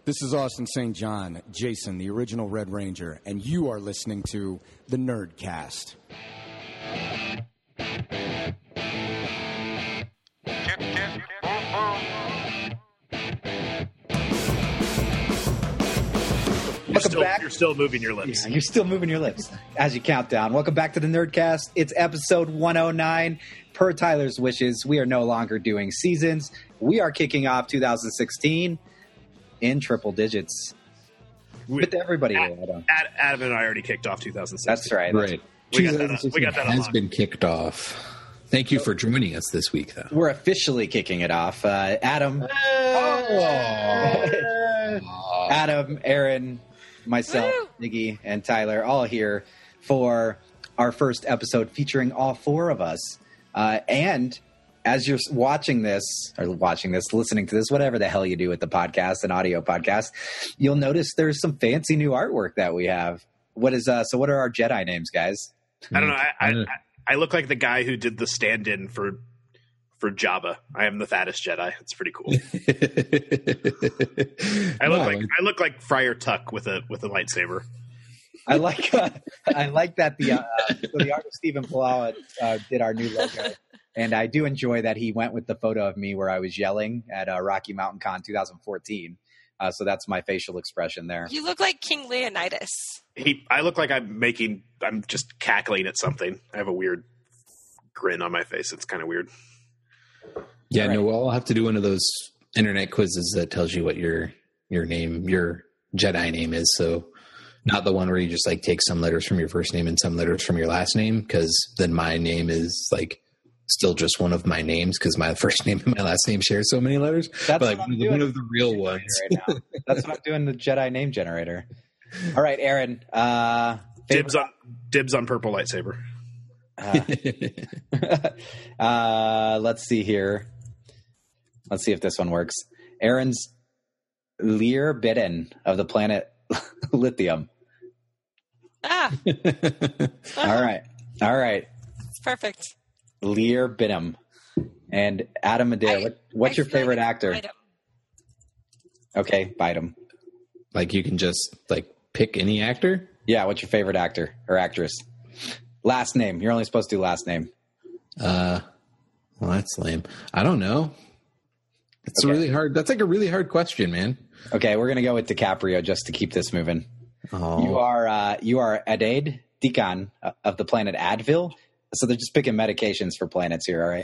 This is Austin St. John, Jason, the original Red Ranger, and you are listening to the Nerdcast. You're still moving your lips. Yeah, you're still moving your lips as you count down. Welcome back to the Nerdcast. It's episode 109. Per Tyler's wishes, we are no longer doing seasons. We are kicking off 2016 in triple digits. With everybody. Adam and I already kicked off 2016. That's right. Right. We got that has on. been kicked off. Thank you for joining us this week, though. We're officially kicking it off. Adam. Adam, Aaron, myself, Niggy, and Tyler, all here for our first episode featuring all four of us. And as you're listening to this, whatever the hell you do with the podcast, an audio podcast, you'll notice there's some fancy new artwork that we have. What are our Jedi names, guys? I don't know. I look like the guy who did the stand-in for Jabba. I am the fattest Jedi. It's pretty cool. I look like Friar Tuck with a lightsaber. I like that the artist Stephen Palau did our new logo, and I do enjoy that he went with the photo of me where I was yelling at Rocky Mountain Con 2014. So that's my facial expression there. You look like King Leonidas. I look like I'm just cackling at something. I have a weird grin on my face. It's kind of weird. Yeah, right. No, we'll have to do one of those internet quizzes that tells you what your name, your Jedi name is. So not the one where you just like take some letters from your first name and some letters from your last name, because then my name is like still just one of my names because my first name and my last name share so many letters. That's but like one of the real ones. Right now. That's what I'm doing, the Jedi name generator. All right, Aaron. Dibs on purple lightsaber. Let's see here. Let's see if this one works. Aaron's Lear Bidden of the planet Lithium. Ah. All right. It's perfect. Lear Bidden. And Adam Adair, what's your favorite actor? Okay, Bidem. Like you can just like pick any actor? Yeah, what's your favorite actor or actress? Last name. You're only supposed to do last name. Well, that's lame. I don't know. It's really hard. That's like a really hard question, man. Okay, we're gonna go with DiCaprio just to keep this moving. Oh. You are Adaid Deacon of the planet Advil. So they're just picking medications for planets here, all right?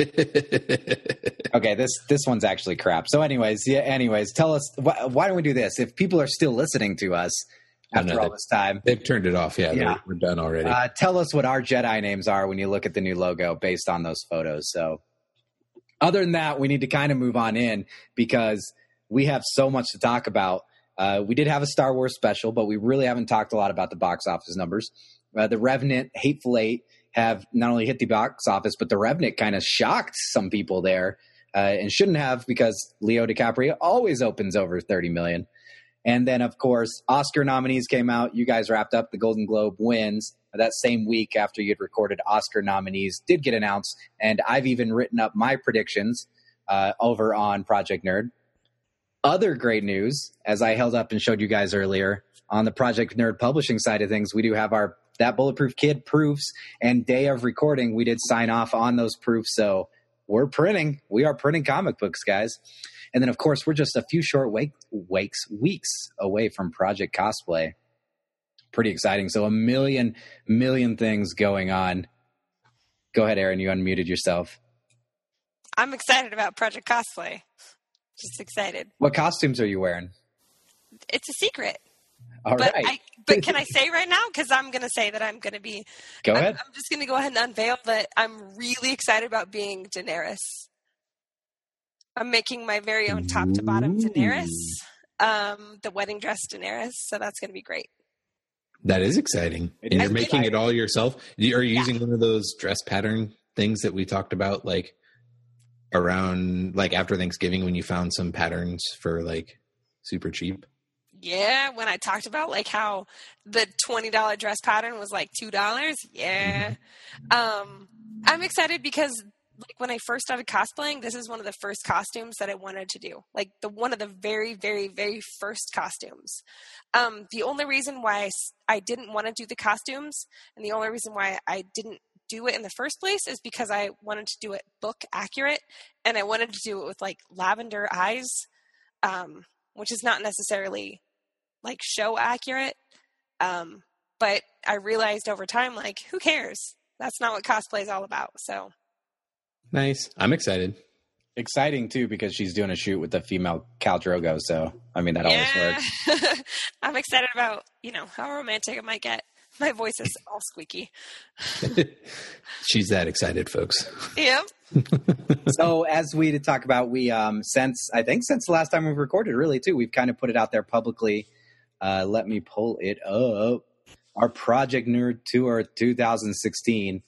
Okay, this one's actually crap. So anyways, tell us, why don't we do this? If people are still listening to us after all this time. They've turned it off, yeah. We're done already. Tell us what our Jedi names are when you look at the new logo based on those photos. So other than that, we need to kind of move on in because we have so much to talk about. We did have a Star Wars special, but we really haven't talked a lot about the box office numbers. The Revenant, Hateful Eight have not only hit the box office, but the Revenant kind of shocked some people there and shouldn't have, because Leo DiCaprio always opens over 30 million. And then, of course, Oscar nominees came out. You guys wrapped up the Golden Globe wins that same week after you'd recorded. Oscar nominees did get announced, and I've even written up my predictions over on Project Nerd. Other great news, as I held up and showed you guys earlier, on the Project Nerd publishing side of things, we do have our That Bulletproof Kid proofs, and day of recording, we did sign off on those proofs. So we're printing. We are printing comic books, guys. And then, of course, we're just a few short weeks away from Project Cosplay. Pretty exciting. So a million things going on. Go ahead, Aaron. You unmuted yourself. I'm excited about Project Cosplay. Just excited. What costumes are you wearing? It's a secret. All right. But can I say right now? Because I'm going to say that I'm going to be... Go ahead. I'm just going to go ahead and unveil that I'm really excited about being Daenerys. I'm making my very own top-to-bottom Daenerys. The wedding dress Daenerys. So that's going to be great. That is exciting. And you're making it all yourself? Are you using one of those dress pattern things that we talked about, like, around, like, after Thanksgiving when you found some patterns for, like, super cheap? Yeah, when I talked about like how the $20 dress pattern was like $2. Yeah. I'm excited because like when I first started cosplaying, this is one of the first costumes that I wanted to do. Like one of the very, very, very first costumes. The only reason why I didn't want to do the costumes, and the only reason why I didn't do it in the first place, is because I wanted to do it book accurate, and I wanted to do it with like lavender eyes, which is not necessarily like show accurate. But I realized over time, like, who cares? That's not what cosplay is all about. So nice. I'm excited. Exciting too, because she's doing a shoot with the female Khal Drogo. So, I mean, that always works. I'm excited about, how romantic it might get. My voice is all squeaky. She's that excited, folks. Yep. So as we to talk about, we, since the last time we've recorded, really too, we've kind of put it out there publicly. Let me pull it up. Our Project Nerd Tour 2016.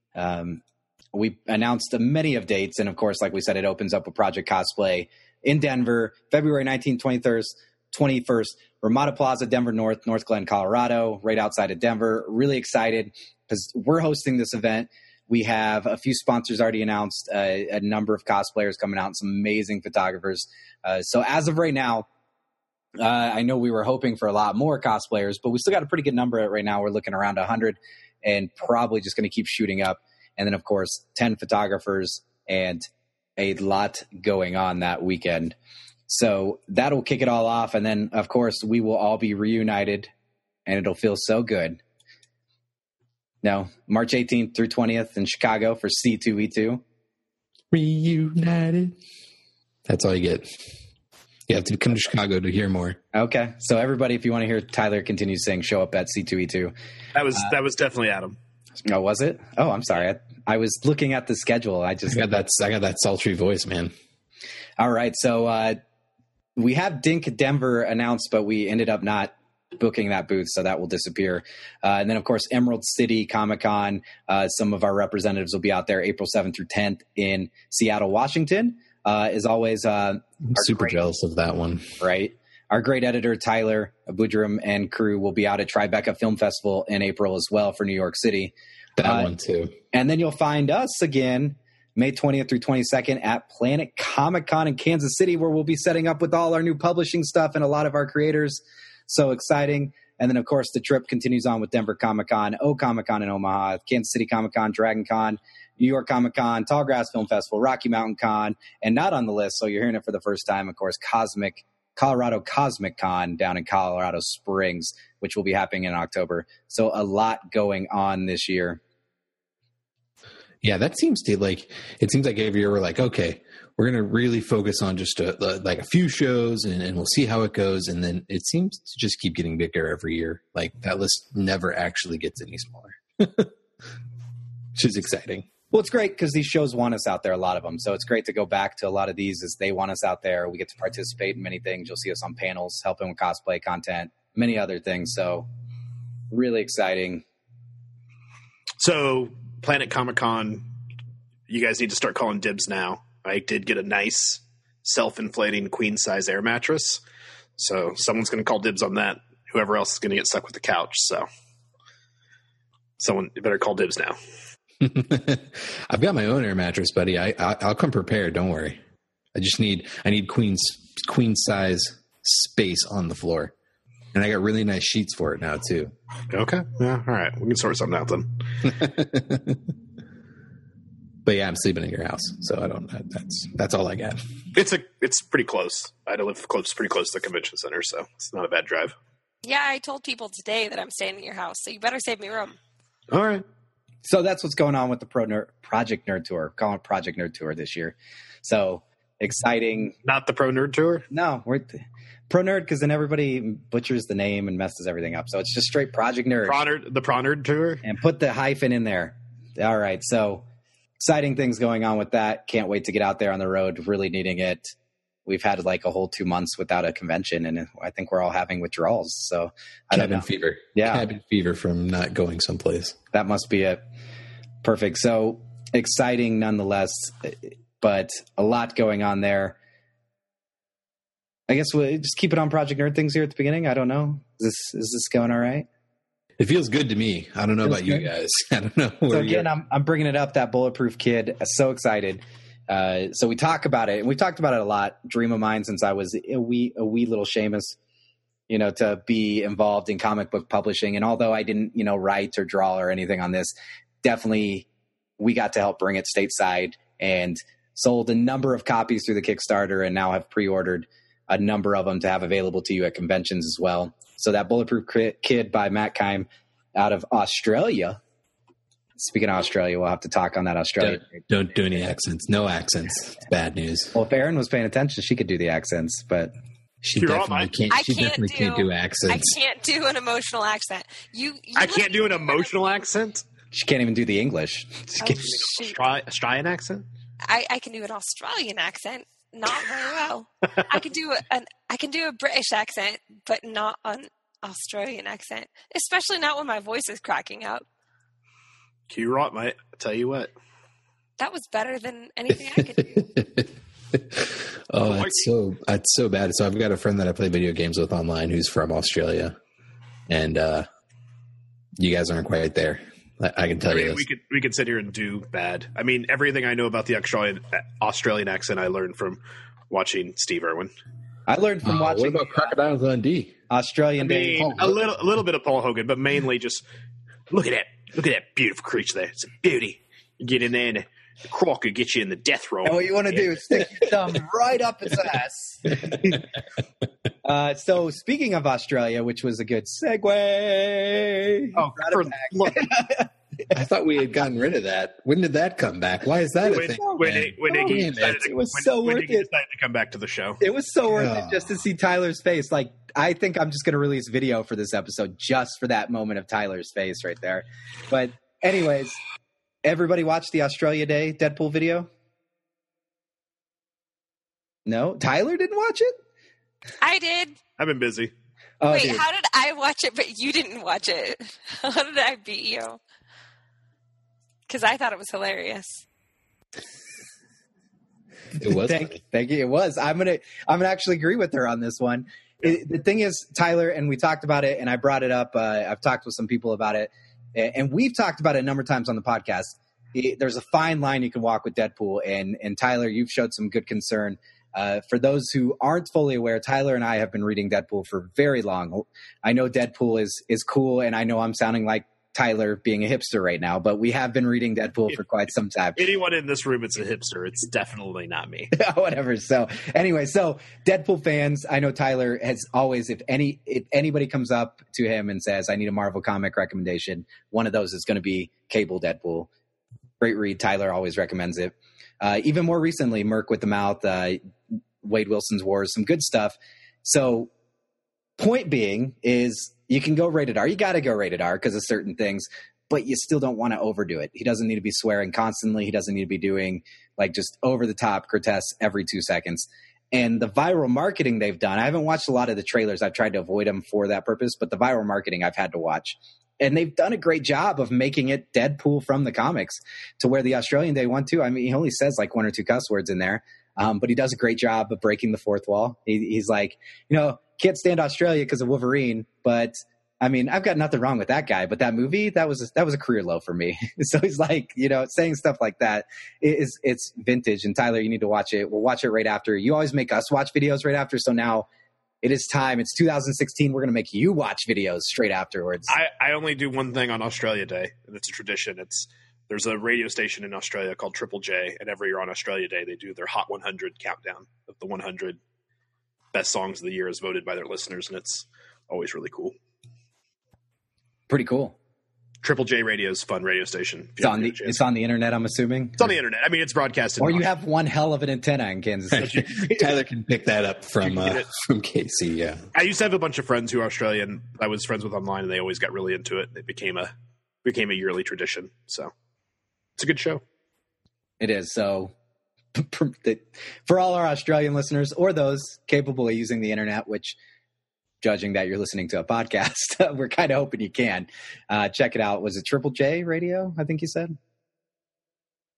We announced many of dates. And of course, like we said, it opens up with Project Cosplay in Denver, February 19th, 21st, Ramada Plaza, Denver North Glen, Colorado, right outside of Denver. Really excited because we're hosting this event. We have a few sponsors already announced, a number of cosplayers coming out, and some amazing photographers. So as of right now, I know we were hoping for a lot more cosplayers, but we still got a pretty good number right now. We're looking around 100 and probably just going to keep shooting up. And then, of course, 10 photographers and a lot going on that weekend. So that'll kick it all off. And then, of course, we will all be reunited, and it'll feel so good. No, March 18th through 20th in Chicago for C2E2. Reunited. That's all you get. You have to come to Chicago to hear more. Okay. So everybody, if you want to hear Tyler continue saying, show up at C2E2. That was definitely Adam. Oh, was it? Oh, I'm sorry. I was looking at the schedule. I got that sultry voice, man. All right. So we have Dink Denver announced, but we ended up not booking that booth, so that will disappear. And then, of course, Emerald City Comic-Con. Some of our representatives will be out there April 7th through 10th in Seattle, Washington. As always, I'm super jealous of that one. Right. Our great editor, Tyler Budrum, and crew will be out at Tribeca Film Festival in April as well for New York City. That one, too. And then you'll find us again May 20th through 22nd at Planet Comic-Con in Kansas City, where we'll be setting up with all our new publishing stuff and a lot of our creators. So exciting. And then, of course, the trip continues on with Denver Comic-Con, Comic-Con in Omaha, Kansas City Comic-Con, Dragon Con, New York Comic-Con, Tallgrass Film Festival, Rocky Mountain Con, and not on the list, so you're hearing it for the first time, of course, Colorado Cosmic Con down in Colorado Springs, which will be happening in October. So a lot going on this year. Yeah, it seems like every year we're like, okay, we're going to really focus on just like a few shows and we'll see how it goes. And then it seems to just keep getting bigger every year. Like that list never actually gets any smaller, which is exciting. Well, it's great because these shows want us out there, a lot of them. So it's great to go back to a lot of these as they want us out there. We get to participate in many things. You'll see us on panels, helping with cosplay content, many other things. So really exciting. So Planet Comic-Con, you guys need to start calling dibs now. I did get a nice self-inflating queen-size air mattress. So someone's going to call dibs on that. Whoever else is going to get stuck with the couch. So someone better call dibs now. I've got my own air mattress, buddy. I'll come prepared. Don't worry. I need queen size space on the floor, and I got really nice sheets for it now too. Okay. Yeah. All right. We can sort something out then. But yeah, I'm sleeping in your house, so I don't. That's all I got. It's pretty close. I live pretty close to the convention center, so it's not a bad drive. Yeah, I told people today that I'm staying at your house, so you better save me room. All right. So that's what's going on with the Project Nerd Tour. We're calling it Project Nerd Tour this year. So exciting. Not the Pro Nerd Tour? No, we're Pro Nerd because then everybody butchers the name and messes everything up. So it's just straight Project Nerd. The Pro Nerd Tour? And put the hyphen in there. All right. So exciting things going on with that. Can't wait to get out there on the road. Really needing it. We've had like a whole 2 months without a convention, and I think we're all having withdrawals. So cabin fever. Yeah. Cabin fever from not going someplace. That must be it. Perfect. So exciting nonetheless, but a lot going on there. I guess we'll just keep it on Project Nerd things here at the beginning. I don't know. Is this going all right? It feels good to me. I don't know about you guys. I don't know. So again, I'm bringing it up, that Bulletproof Kid. So excited. So we talk about it, and we've talked about it a lot. Dream of mine since I was a wee little Seamus, to be involved in comic book publishing. And although I didn't, write or draw or anything on this, definitely we got to help bring it stateside and sold a number of copies through the Kickstarter, and now have pre-ordered a number of them to have available to you at conventions as well. So that Bulletproof Kid by Matt Keim out of Australia. Speaking of Australia, we'll have to talk on that Australia. Don't do any accents. No accents. It's bad news. Well, if Erin was paying attention, she could do the accents, but she definitely can't. She definitely can't do accents. I can't do an emotional accent. I can't do an emotional accent. She can't even do the English. Australian accent. I can do an Australian accent, not very well. I can do a British accent, but not an Australian accent, especially not when my voice is cracking up. You're right, mate. I tell you what, that was better than anything I could do. Oh, that's so bad. So I've got a friend that I play video games with online who's from Australia, and you guys aren't quite there. I can tell you this. We could sit here and do bad. I mean, everything I know about the Australian accent I learned from watching Steve Irwin. I learned from watching. What about Crocodile Dundee? Australian Day. A little bit of Paul Hogan, but mainly just look at that beautiful creature there. It's a beauty. You get in there and the croc could get you in the death row. And what you want to do is stick your thumb right up its ass. So speaking of Australia, which was a good segue. I thought we had gotten rid of that. When did that come back? Why is that a thing? It was so worth it. Decided to come back to the show. It was so worth it just to see Tyler's face. Like, I think I'm just going to release video for this episode just for that moment of Tyler's face right there. But anyways, everybody watched the Australia Day Deadpool video? No? Tyler didn't watch it? I did. I've been busy. Oh, wait, dude. how did I watch it, but you didn't watch it? How did I beat you? Because I thought it was hilarious. It was. Thank you. It was. I'm gonna actually agree with her on this one. The thing is, Tyler, and we talked about it, and I brought it up. I've talked with some people about it, and we've talked about it a number of times on the podcast. There's a fine line you can walk with Deadpool, and Tyler, you've showed some good concern. For those who aren't fully aware, Tyler and I have been reading Deadpool for very long. I know Deadpool is cool, and I know I'm sounding like Tyler being a hipster right now, but we have been reading Deadpool for quite some time. Anyone in this room is a hipster. It's definitely not me. Whatever. So anyway, Deadpool fans, I know Tyler has always, if anybody comes up to him and says, I need a Marvel comic recommendation, one of those is going to be Cable Deadpool. Great read. Tyler always recommends it. Even more recently, Merc with the Mouth, Wade Wilson's Wars, some good stuff. So point being is you can go rated R. You got to go rated R because of certain things, but you still don't want to overdo it. He doesn't need to be swearing constantly. He doesn't need to be doing like just over the top grotesque every 2 seconds. And the viral marketing they've done, I haven't watched a lot of the trailers. I've tried to avoid them for that purpose, but the viral marketing I've had to watch. And they've done a great job of making it Deadpool from the comics to where the Australian Day one too. I mean, he only says like 1 or 2 cuss words in there, but he does a great job of breaking the fourth wall. He's like, can't stand Australia because of Wolverine, but I mean, I've got nothing wrong with that guy. But that movie, that was a career low for me. So he's like, saying stuff like that it's vintage. And Tyler, you need to watch it. We'll watch it right after. You always make us watch videos right after. So now it is time. It's 2016. We're going to make you watch videos straight afterwards. I only do one thing on Australia Day, and it's a tradition. There's a radio station in Australia called Triple J, and every year on Australia Day, they do their Hot 100 countdown of the 100 best songs of the year as voted by their listeners, and it's always really cool. Pretty cool. Triple J Radio is a fun radio station. It's on the internet, I'm assuming. It's on the internet. I mean, it's broadcasted. Or you have one hell of an antenna in Kansas City. Tyler can pick that up from Casey. Yeah, I used to have a bunch of friends who are Australian. I was friends with online, and they always got really into it. It became a yearly tradition. So it's a good show. It is. So for all our Australian listeners or those capable of using the internet, which, judging that you're listening to a podcast, we're kind of hoping you can check it out. Was it Triple J Radio? I think you said.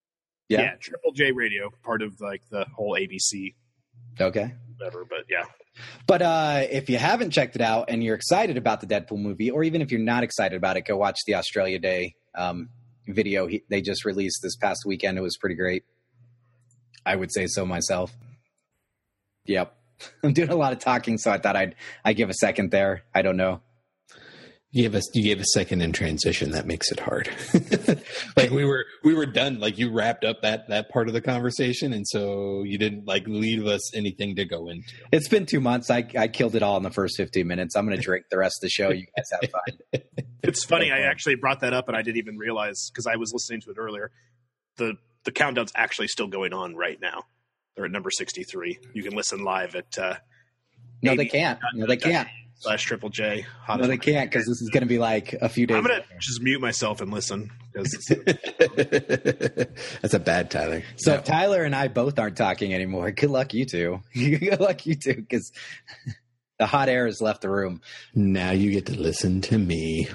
Yeah, Triple J Radio, part of like the whole ABC. Okay. Whatever, but yeah. But if you haven't checked it out and you're excited about the Deadpool movie, or even if you're not excited about it, go watch the Australia Day video they just released this past weekend. It was pretty great. I would say so myself. Yep. I'm doing a lot of talking, so I thought I'd give a second there. I don't know. You gave a second in transition. That makes it hard. Like we were done. Like you wrapped up that part of the conversation, and so you didn't like leave us anything to go into. It's been 2 months. I killed it all in the first 15 minutes. I'm going to drink the rest of the show. You guys have fun. It's funny. I actually brought that up, and I didn't even realize because I was listening to it earlier. The countdown's actually still going on right now. They're at number 63. You can listen live at. No, they can't. No, they can't. /Triple J. No, they can't because this is going to be like a few days. I'm going to just mute myself and listen. That's a bad Tyler. So if Tyler and I both aren't talking anymore, good luck you two. Good luck you two because the hot air has left the room. Now you get to listen to me.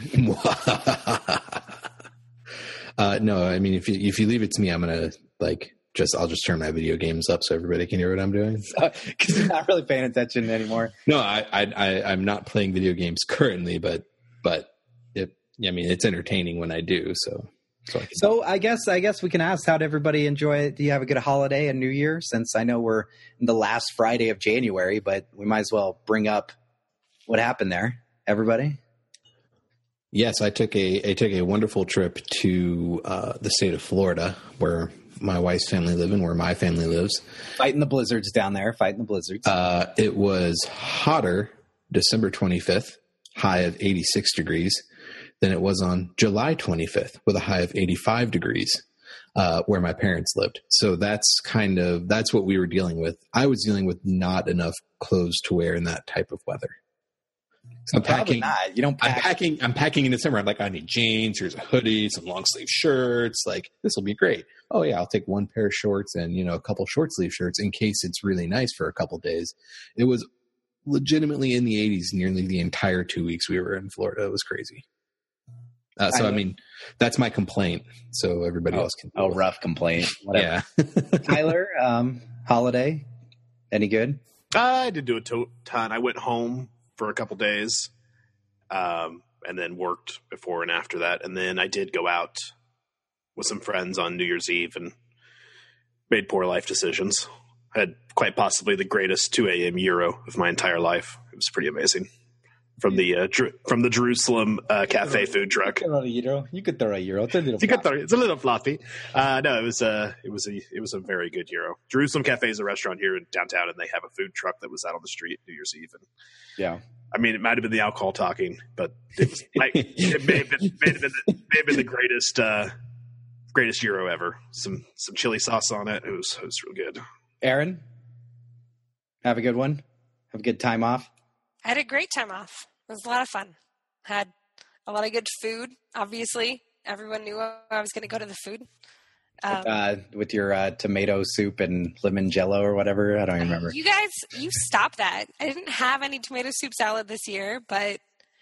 No, I mean, if you leave it to me, I'm going to I'll just turn my video games up so everybody can hear what I'm doing. Because you're not really paying attention anymore. No, I'm not playing video games currently, but it's entertaining when I do. So I guess we can ask, how did everybody enjoy it? Do you have a good holiday and New Year? Since I know we're in the last Friday of January, but we might as well bring up what happened there. Everybody. Yes, I took a wonderful trip to the state of Florida, where my wife's family live and where my family lives. Fighting the blizzards down there. It was hotter December 25th, high of 86 degrees, than it was on July 25th with a high of 85 degrees, where my parents lived. So that's what we were dealing with. I was dealing with not enough clothes to wear in that type of weather. So I'm packing. You don't pack. I'm packing in December. I'm like, I need jeans. Here's a hoodie, some long sleeve shirts. Like, this will be great. Oh yeah, I'll take one pair of shorts and a couple short sleeve shirts in case it's really nice for a couple days. It was legitimately in the 80s nearly the entire 2 weeks we were in Florida. It was crazy. I mean, that's my complaint. So everybody else can. Rough complaint. Whatever. Yeah. Tyler, holiday, any good? I didn't do a ton. I went home for a couple days, and then worked before and after that. And then I did go out with some friends on New Year's Eve and made poor life decisions. I had quite possibly the greatest 2 a.m. Euro of my entire life. It was pretty amazing. From the Jerusalem cafe food truck. You could throw a Euro. It's a little fluffy. No, it was a very good Euro. Jerusalem Cafe is a restaurant here in downtown, and they have a food truck that was out on the street New Year's Eve. And yeah, I mean, it might have been the alcohol talking, but it may have been the greatest Euro ever. Some chili sauce on it. It was real good. Aaron, have a good one. Have a good time off. I had a great time off. It was a lot of fun. Had a lot of good food, obviously. Everyone knew I was going to go to the food. With your tomato soup and lemon jello or whatever. I don't even remember. You guys, you stop that. I didn't have any tomato soup salad this year, but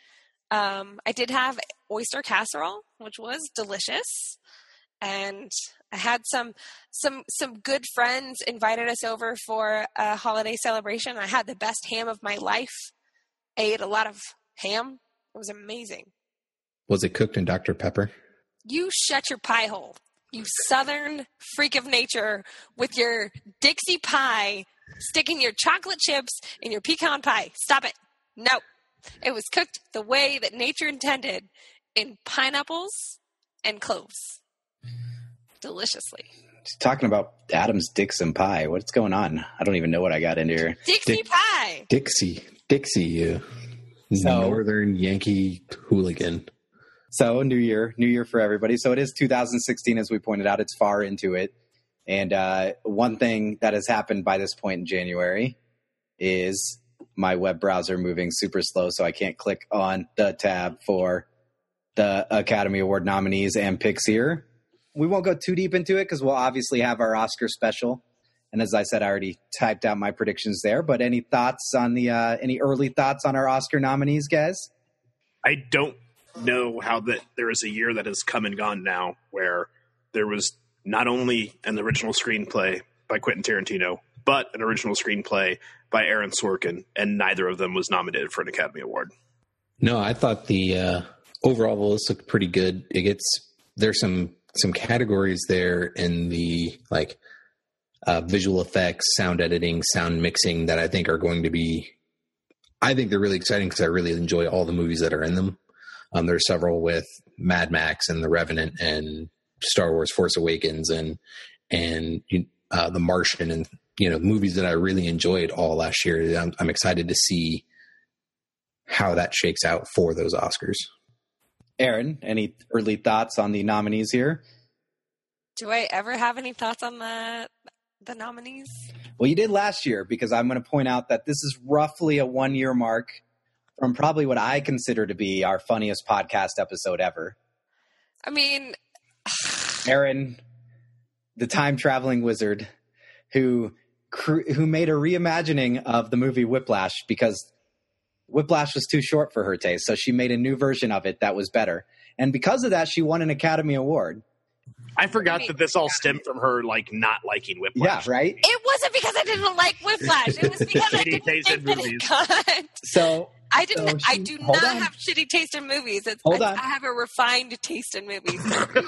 I did have oyster casserole, which was delicious. And I had some good friends invited us over for a holiday celebration. I had the best ham of my life. I ate a lot of ham. It was amazing. Was it cooked in Dr. Pepper? You shut your pie hole. You southern freak of nature with your Dixie pie, sticking your chocolate chips in your pecan pie. Stop it. No. It was cooked the way that nature intended, in pineapples and cloves. Deliciously. Just talking about Adam's Dixon pie. What's going on? I don't even know what I got into here. Dixie pie. Dixie, Northern Yankee hooligan. So New Year for everybody. So it is 2016, as we pointed out. It's far into it. And one thing that has happened by this point in January is my web browser moving super slow, so I can't click on the tab for the Academy Award nominees and picks here. We won't go too deep into it because we'll obviously have our Oscar special. And as I said, I already typed out my predictions there. But any thoughts on any early thoughts on our Oscar nominees, guys? I don't know how that there is a year that has come and gone now where there was not only an original screenplay by Quentin Tarantino, but an original screenplay by Aaron Sorkin, and neither of them was nominated for an Academy Award. No, I thought the overall list looked pretty good. There's some categories there in the visual effects, sound editing, sound mixing that I think are going to be. I think they're really exciting because I really enjoy all the movies that are in them. There's several with Mad Max and The Revenant and Star Wars: Force Awakens and The Martian and movies that I really enjoyed all last year. I'm excited to see how that shakes out for those Oscars. Aaron, any early thoughts on the nominees here? Do I ever have any thoughts on the nominees? Well, you did last year, because I'm going to point out that this is roughly a 1-year mark from probably what I consider to be our funniest podcast episode ever. I mean, Aaron, the time-traveling wizard, who made a reimagining of the movie Whiplash because Whiplash was too short for her taste, so she made a new version of it that was better. And because of that, she won an Academy Award. I forgot that this all stemmed from her not liking Whiplash. Yeah, right? it wasn't because I didn't like Whiplash. It was because I didn't think that it got. So I didn't. I do not on. have shitty taste in movies. On. I have a refined taste in movies.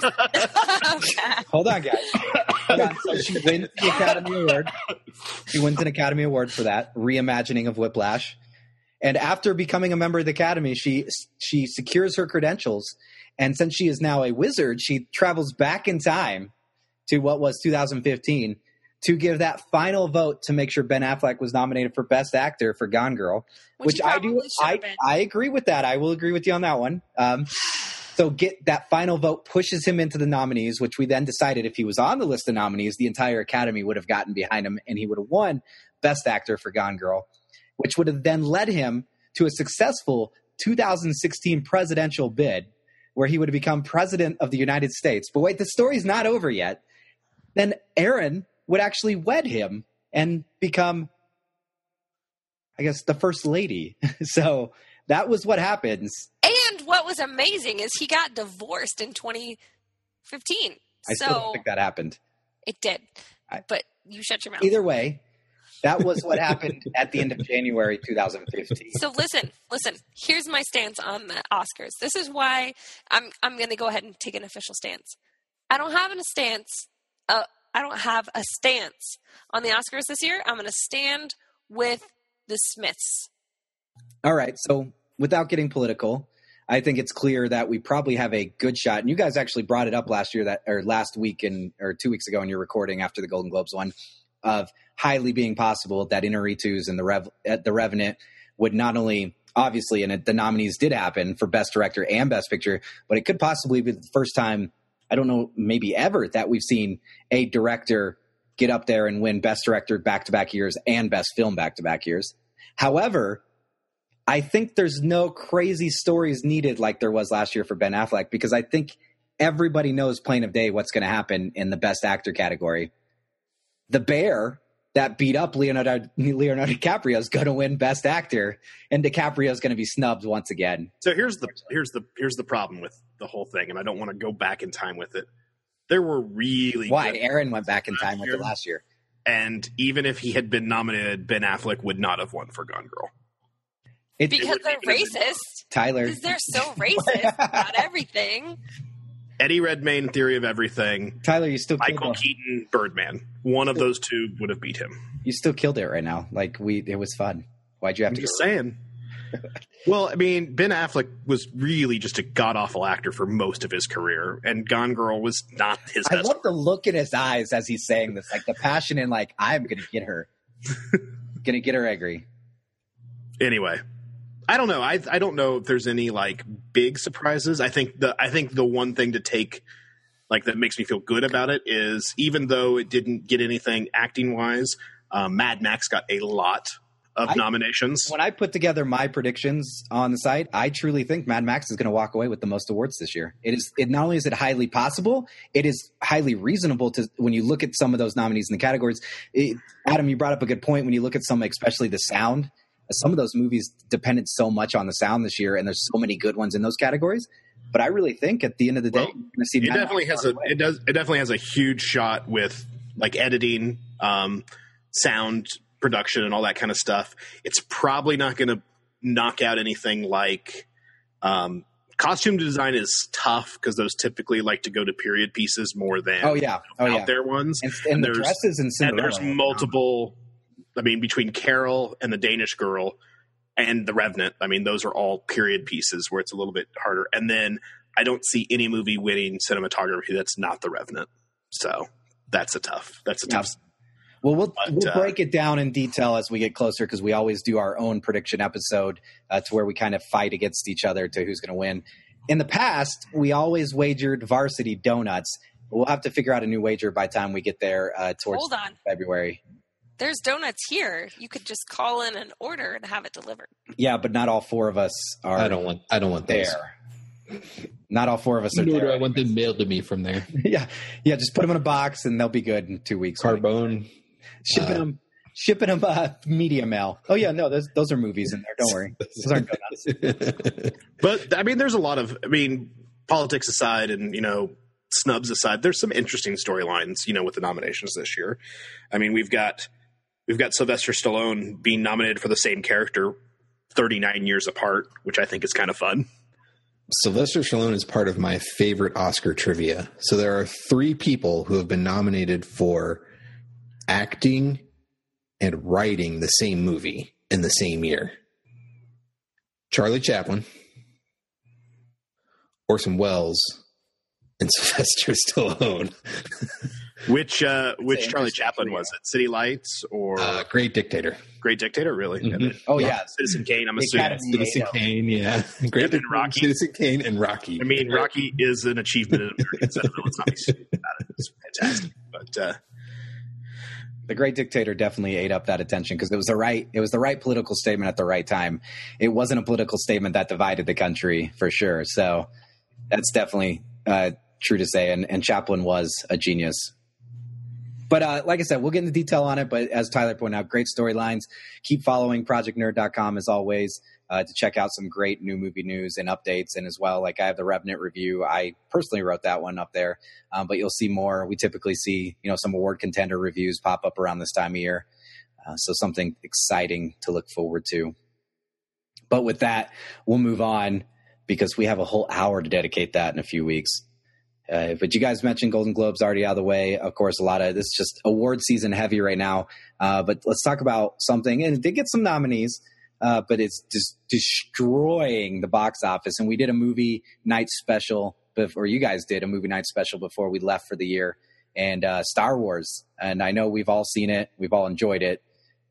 Hold on, guys. Hold on. So she wins the Academy Award. She wins an Academy Award for that reimagining of Whiplash. And after becoming a member of the Academy, she secures her credentials. And since she is now a wizard, she travels back in time to what was 2015 to give that final vote to make sure Ben Affleck was nominated for Best Actor for Gone Girl, which I do. I agree with that. I will agree with you on that one. So get that final vote pushes him into the nominees, which we then decided if he was on the list of nominees, the entire Academy would have gotten behind him and he would have won Best Actor for Gone Girl, which would have then led him to a successful 2016 presidential bid where he would have become president of the United States. But wait, the story's not over yet. Then Aaron would actually wed him and become, I guess, the first lady. So that was what happens. And what was amazing is he got divorced in 2015. I still don't think that happened. It did. But you shut your mouth. Either way, that was what happened at the end of January 2015. So listen. Here's my stance on the Oscars. This is why I'm going to go ahead and take an official stance. I don't have a stance on the Oscars this year. I'm going to stand with the Smiths. All right. So without getting political, I think it's clear that we probably have a good shot. And you guys actually brought it up last week or 2 weeks ago in your recording after the Golden Globes one, of highly being possible that Inarritu's and the Revenant would not only, obviously, and the nominees did happen for Best Director and Best Picture, but it could possibly be the first time, I don't know, maybe ever, that we've seen a director get up there and win Best Director back-to-back years and Best Film back-to-back years. However, I think there's no crazy stories needed like there was last year for Ben Affleck, because I think everybody knows plain of day what's going to happen in the Best Actor category. The Bear that beat up Leonardo DiCaprio is going to win Best Actor, and DiCaprio is going to be snubbed once again. So here's the problem with the whole thing, and I don't want to go back in time with it. There were really good Aaron went back in time with it last year, and even if he had been nominated, Ben Affleck would not have won for Gone Girl. Because they're racist. Tyler. Because they're so racist about everything. Eddie Redmayne, Theory of Everything. Tyler, you still Michael Keaton, Birdman. One of those two would have beat him. You still killed it right now. It was fun. Why'd you have to? Just saying. Well, I mean, Ben Affleck was really just a god-awful actor for most of his career, and Gone Girl was not his best. I love the look in his eyes as he's saying this, like the passion in, like, I'm going to get her. Going to get her angry. Anyway. I don't know. I don't know if there's any big surprises. I think the one thing to take that makes me feel good about it is, even though it didn't get anything acting wise, Mad Max got a lot of nominations. When I put together my predictions on the site, I truly think Mad Max is going to walk away with the most awards this year. It not only is it highly possible, it is highly reasonable to, when you look at some of those nominees in the categories. Adam, you brought up a good point. When you look at some, especially the sound. Some of those movies depended so much on the sound this year, and there's so many good ones in those categories. But I really think at the end of the day, you're going to see. It definitely has a huge shot with editing, sound production and all that kind of stuff. It's probably not going to knock out anything like costume design is tough because those typically like to go to period pieces more than out there ones. And the dresses in Cinderella. And there's multiple. I mean, between Carol and the Danish Girl and the Revenant, I mean, those are all period pieces where it's a little bit harder. And then I don't see any movie winning cinematography that's not the Revenant. So that's a tough. Well, we'll break it down in detail as we get closer because we always do our own prediction episode to where we kind of fight against each other to who's going to win. In the past, we always wagered Varsity Donuts. We'll have to figure out a new wager by the time we get there towards February. There's donuts here. You could just call in an order and have it delivered. Yeah, but not all four of us are. I don't want there. Those. Not all four of us are there. Nor do I want them mailed to me from there. Yeah. Just put them in a box and they'll be good in 2 weeks. Carbone. Shipping them media mail. Oh yeah, no, those are movies in there. Don't worry, those aren't donuts. But I mean, there's a lot of. I mean, politics aside, and snubs aside, there's some interesting storylines. With the nominations this year. I mean, we've got Sylvester Stallone being nominated for the same character 39 years apart, which I think is kind of fun. Sylvester Stallone is part of my favorite Oscar trivia. So there are 3 people who have been nominated for acting and writing the same movie in the same year. Charlie Chaplin, Orson Welles, and Sylvester Stallone. Which Charlie Chaplin was it? City Lights or Great Dictator? Great Dictator, really? Mm-hmm. Oh yeah, Citizen Kane. I'm assuming Citizen Kane. Yeah, Great and Rocky. Citizen Kane and Rocky. I mean, Rocky is an achievement in American cinema. Let's not be stupid about it. It's fantastic. But The Great Dictator definitely ate up that attention because it was the right political statement at the right time. It wasn't a political statement that divided the country for sure. So that's definitely true to say. And Chaplin was a genius. But like I said, we'll get into detail on it. But as Tyler pointed out, great storylines. Keep following projectnerd.com as always to check out some great new movie news and updates. And as well, like I have the Revenant review. I personally wrote that one up there. But you'll see more. We typically see, some award contender reviews pop up around this time of year. So something exciting to look forward to. But with that, we'll move on because we have a whole hour to dedicate that in a few weeks. But you guys mentioned Golden Globes already out of the way. Of course, a lot of this is just award season heavy right now. But let's talk about something. And it did get some nominees, but it's just destroying the box office. And we did a movie night special, or you guys did a movie night special before we left for the year. And Star Wars. And I know we've all seen it. We've all enjoyed it.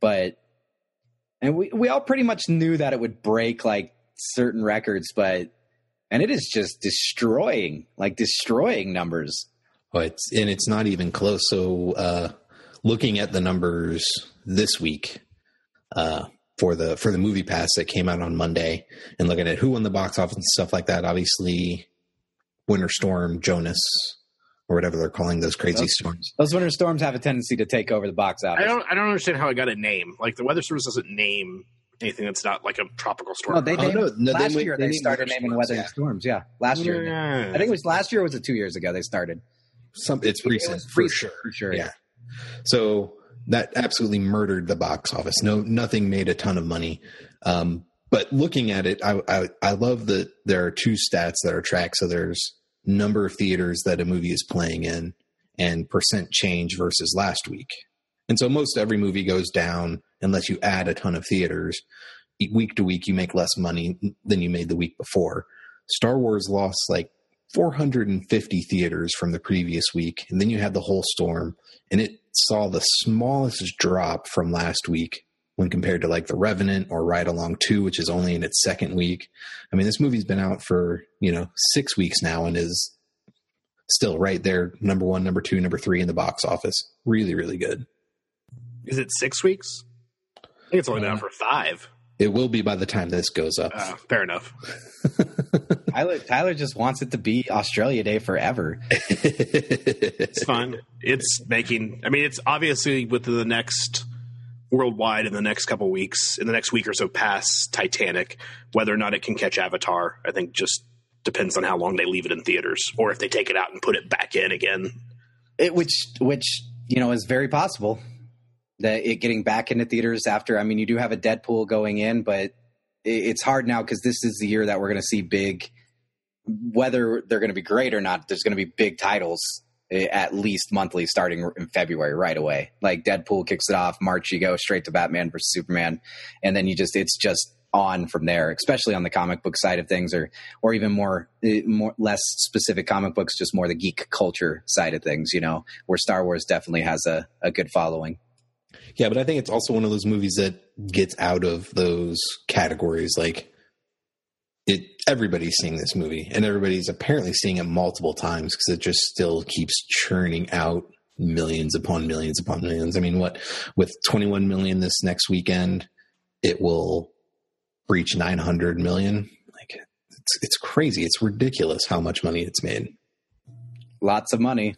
And we all pretty much knew that it would break like certain records, and it is just destroying numbers. Oh, it's not even close. So, looking at the numbers this week, for the Movie Pass that came out on Monday, and looking at who won the box office and stuff like that, obviously, Winter Storm, Jonas, or whatever they're calling those crazy storms. Those winter storms have a tendency to take over the box office. I don't understand how it got a name. Like the Weather Service doesn't name anything that's not like a tropical storm. No, last year they started naming weather storms. Yeah, last year. I think it was last year. Or was it 2 years ago they started? It's recent, for sure. Yeah. So that absolutely murdered the box office. Nothing made a ton of money. But looking at it, I love that there are 2 stats that are tracked. So there's number of theaters that a movie is playing in and percent change versus last week. And so most every movie goes down unless you add a ton of theaters. Week to week, you make less money than you made the week before. Star Wars lost like 450 theaters from the previous week. And then you had the whole storm, and it saw the smallest drop from last week when compared to like The Revenant or Ride Along 2, which is only in its second week. I mean, this movie's been out for, 6 weeks now and is still right there. Number 1, number 2, number 3 in the box office. Really, really good. Is it 6 weeks? I think it's only been out for 5. It will be by the time this goes up. Fair enough. Tyler just wants it to be Australia Day forever. It's fun. It's obviously with the next worldwide in the next couple weeks, in the next week or so past Titanic, whether or not it can catch Avatar, I think just depends on how long they leave it in theaters or if they take it out and put it back in again. Which is very possible. it getting back into theaters after. I mean, you do have a Deadpool going in, but it's hard now because this is the year that we're going to see big, whether they're going to be great or not, there's going to be big titles at least monthly starting in February right away. Like Deadpool kicks it off, March you go straight to Batman versus Superman, and then it's just on from there, especially on the comic book side of things, or even more less specific comic books, just more the geek culture side of things, where Star Wars definitely has a good following. Yeah, but I think it's also one of those movies that gets out of those categories. Like everybody's seeing this movie, and everybody's apparently seeing it multiple times because it just still keeps churning out millions upon millions upon millions. I mean, with 21 million this next weekend, it will breach 900 million. Like it's crazy. It's ridiculous how much money it's made. Lots of money.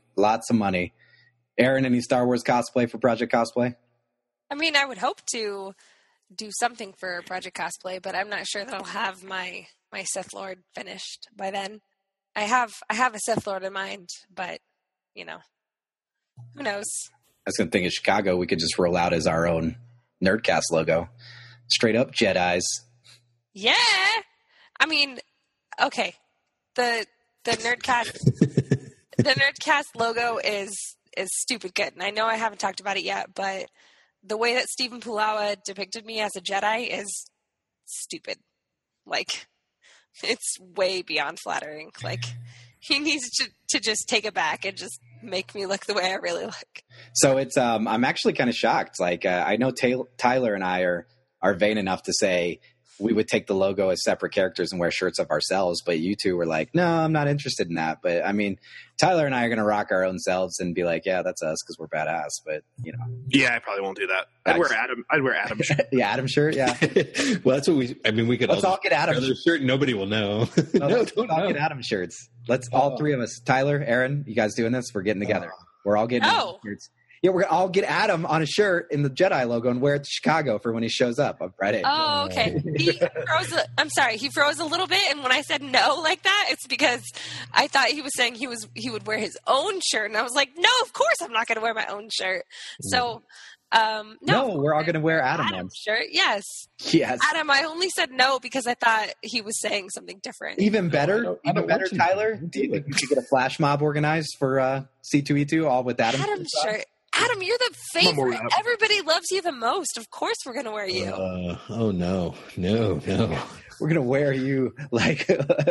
Aaron, any Star Wars cosplay for Project Cosplay? I mean, I would hope to do something for Project Cosplay, but I'm not sure that I'll have my Sith Lord finished by then. I have a Sith Lord in mind, but who knows? I was going to think of Chicago. We could just roll out as our own Nerdcast logo. Straight up Jedis. Yeah. I mean, okay. The Nerdcast the Nerdcast logo is stupid good. And I know I haven't talked about it yet, but the way that Stephen Pulawa depicted me as a Jedi is stupid. Like, it's way beyond flattering. Like, he needs to just take it back and just make me look the way I really look. So it's I'm actually kind of shocked. Like, I know Tyler and I are vain enough to say we would take the logo as separate characters and wear shirts of ourselves, but you two were like, no, I'm not interested in that. But I mean, Tyler and I are going to rock our own selves and be like, yeah, that's us because we're badass. But yeah, I probably won't do that. I'd wear Adam shirt. Yeah, Adam shirt. Yeah. Well, that's what we could. Let's all get Adam shirt. Nobody will know. Let's all get Adam shirts. Let's all three of us. Tyler, Aaron, you guys doing this? We're getting together. We're all getting shirts. Yeah, we're gonna all get Adam on a shirt in the Jedi logo and wear it to Chicago for when he shows up on Friday. Oh, okay. He froze a little bit, and when I said no like that, it's because I thought he was saying he would wear his own shirt, and I was like, no, of course I'm not going to wear my own shirt. So, no, we're all going to wear Adam's shirt. Yes. Adam, I only said no because I thought he was saying something different. Even better, Tyler. Do you think we should get a flash mob organized for C2E2 all with Adam's shirt? Adam, you're the favorite. Everybody loves you the most. Of course we're going to wear you. Oh, no. We're going to wear you like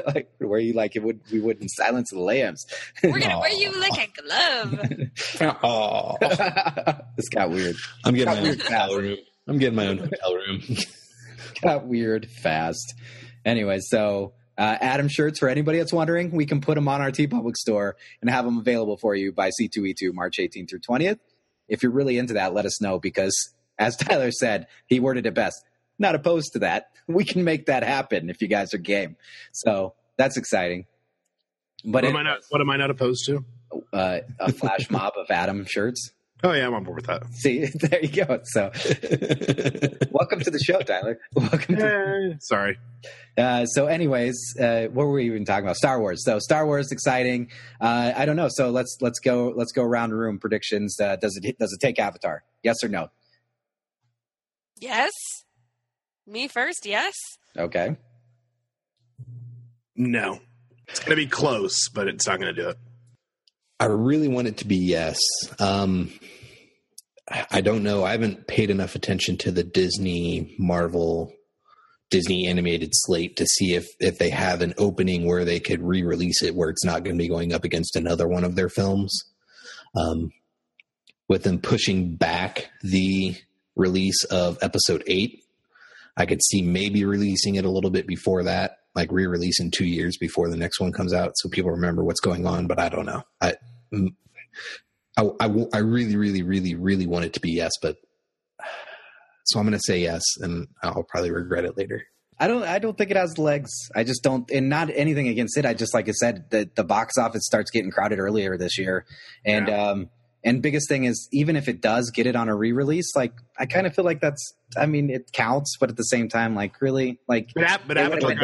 we would in Silence of the Lambs. We're going to wear you like a glove. This got weird. I'm getting my own hotel room. Got weird fast. Anyway, so Adam shirts, for anybody that's wondering, we can put them on our TeePublic store and have them available for you by C2E2 March 18th through 20th. If you're really into that, let us know because, as Tyler said, he worded it best. Not opposed to that. We can make that happen if you guys are game. So that's exciting. But what am I not opposed to? A flash mob of Adam shirts. Oh, yeah, I'm on board with that. See, there you go. So welcome to the show, Tyler. Welcome. Sorry. So anyways, what were we even talking about? Star Wars. So Star Wars, exciting. I don't know. So let's go around the room. Predictions. Does it take Avatar? Yes or no? Yes. Me first. Yes. Okay. No. It's going to be close, but it's not going to do it. I really want it to be yes. I don't know. I haven't paid enough attention to the Disney animated slate to see if they have an opening where they could re-release it where it's not going to be going up against another one of their films. With them pushing back the release of episode 8, I could see maybe releasing it a little bit before that, like re-releasing 2 years before the next one comes out so people remember what's going on, but I don't know. I really, really, really, really want it to be yes, but so I'm going to say yes, and I'll probably regret it later. I don't think it has legs. I just don't, and not anything against it. I just, like I said, the box office starts getting crowded earlier this year, and And biggest thing is, even if it does get it on a re-release, like I kind of feel like it counts, but at the same time, like really, like but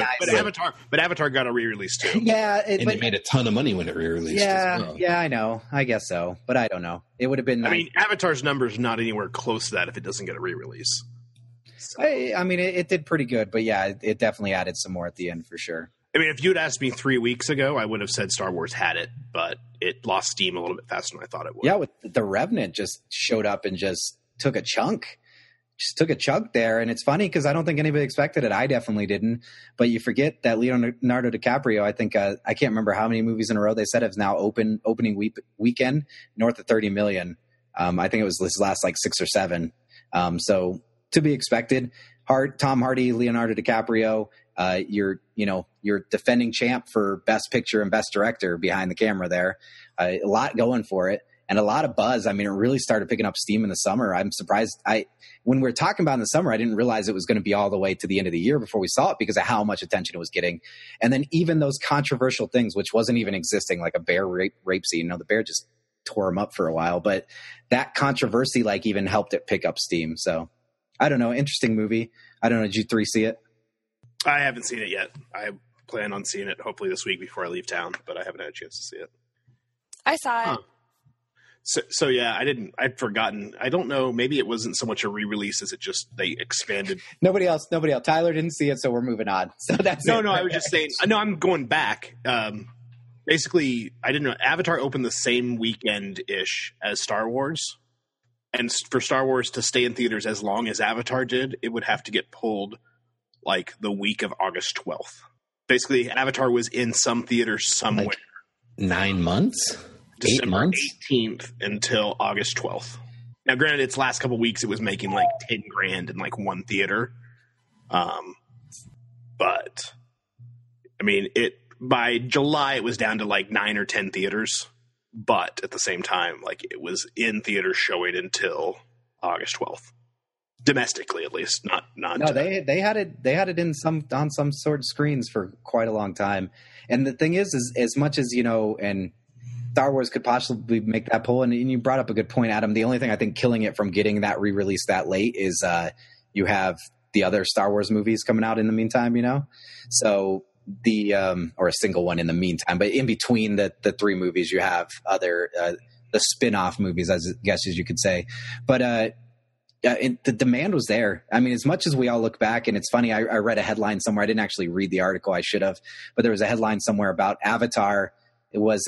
Avatar got a re-release too. Yeah, it made a ton of money when it re-released. Yeah, as well. yeah, I know, I guess so, but I don't know. It would have been. I mean, Avatar's number's not anywhere close to that if it doesn't get a re-release. So. I mean, it did pretty good, but yeah, it definitely added some more at the end for sure. I mean, if you'd asked me 3 weeks ago, I would have said Star Wars had it, but it lost steam a little bit faster than I thought it would. Yeah, with The Revenant just showed up and just took a chunk. There. And it's funny because I don't think anybody expected it. I definitely didn't. But you forget that Leonardo DiCaprio, I think, I can't remember how many movies in a row they said is now opening weekend, north of 30 million. I think it was his last like 6 or 7. So to be expected. Tom Hardy, Leonardo DiCaprio, you're defending champ for Best Picture and Best Director behind the camera there. A lot going for it and a lot of buzz. I mean, it really started picking up steam in the summer. I'm surprised. When we were talking about in the summer, I didn't realize it was going to be all the way to the end of the year before we saw it because of how much attention it was getting. And then even those controversial things, which wasn't even existing, like a bear rape scene. The bear just tore him up for a while, but that controversy like even helped it pick up steam. So I don't know. Interesting movie. I don't know. Did you 3 see it? I haven't seen it yet. I plan on seeing it hopefully this week before I leave town, but I haven't had a chance to see it. I saw it. So yeah, I'd forgotten. I don't know. Maybe it wasn't so much a re-release as it just, they expanded. Nobody else. Tyler didn't see it. So we're moving on. So that's No, I was just saying, no, I'm going back. Basically I didn't know Avatar opened the same weekend-ish as Star Wars. And for Star Wars to stay in theaters as long as Avatar did, it would have to get pulled like the week of August 12th. Basically, Avatar was in some theaters somewhere. Like 9 months? December 8 months? 18th until August 12th. Now, granted, its last couple weeks, it was making like $10,000 in like one theater. But, I mean, by July, it was down to like 9 or 10 theaters. But at the same time, like it was in theaters showing until August 12th, domestically at least. Not. No, they had it in on some sort of screens for quite a long time. And the thing is as much as and Star Wars could possibly make that pull, and you brought up a good point, Adam. The only thing I think killing it from getting that re-release that late is you have the other Star Wars movies coming out in the meantime. So. Or a single one in the meantime, but in between the 3 movies, you have other the spin-off movies, as you could say. But the demand was there. I mean, as much as we all look back, and it's funny, I read a headline somewhere. I didn't actually read the article. I should have, but there was a headline somewhere about Avatar. It was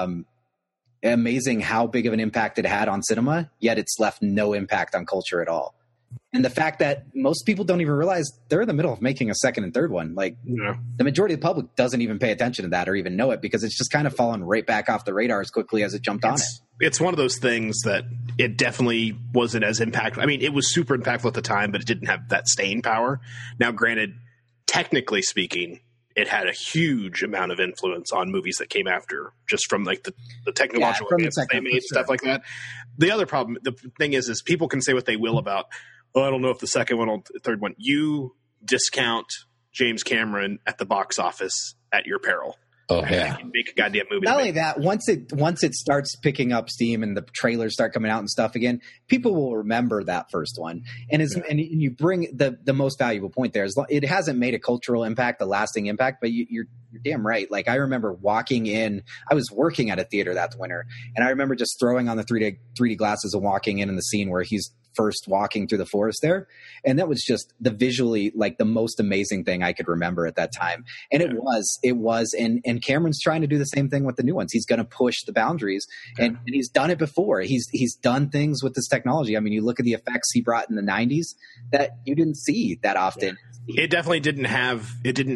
amazing how big of an impact it had on cinema, yet it's left no impact on culture at all. And the fact that most people don't even realize they're in the middle of making a second and third one. Like the majority of the public doesn't even pay attention to that or even know it because it's just kind of fallen right back off the radar as quickly as it jumped on it. It's one of those things that it definitely wasn't as impactful. I mean, it was super impactful at the time, but it didn't have that staying power. Now, granted, technically speaking, it had a huge amount of influence on movies that came after, just from like the technological advances they made, stuff like that. The other problem, the thing is people can say what they will about, I don't know if the second one or the third one. You discount James Cameron at the box office at your peril. Oh yeah, make a goddamn movie. Not only that, once it starts picking up steam and the trailers start coming out and stuff again, people will remember that first one. And and you bring the most valuable point there is it hasn't made a cultural impact, a lasting impact, but you're damn right. Like I remember walking in, I was working at a theater that winter, and I remember just throwing on the 3D glasses and walking in the scene where he's first walking through the forest there. And that was just the visually, like the most amazing thing I could remember at that time. And it was, and Cameron's trying to do the same thing with the new ones. He's going to push the boundaries and he's done it before. He's done things with this technology. I mean, you look at the effects he brought in the 90s that you didn't see that often. It definitely didn't have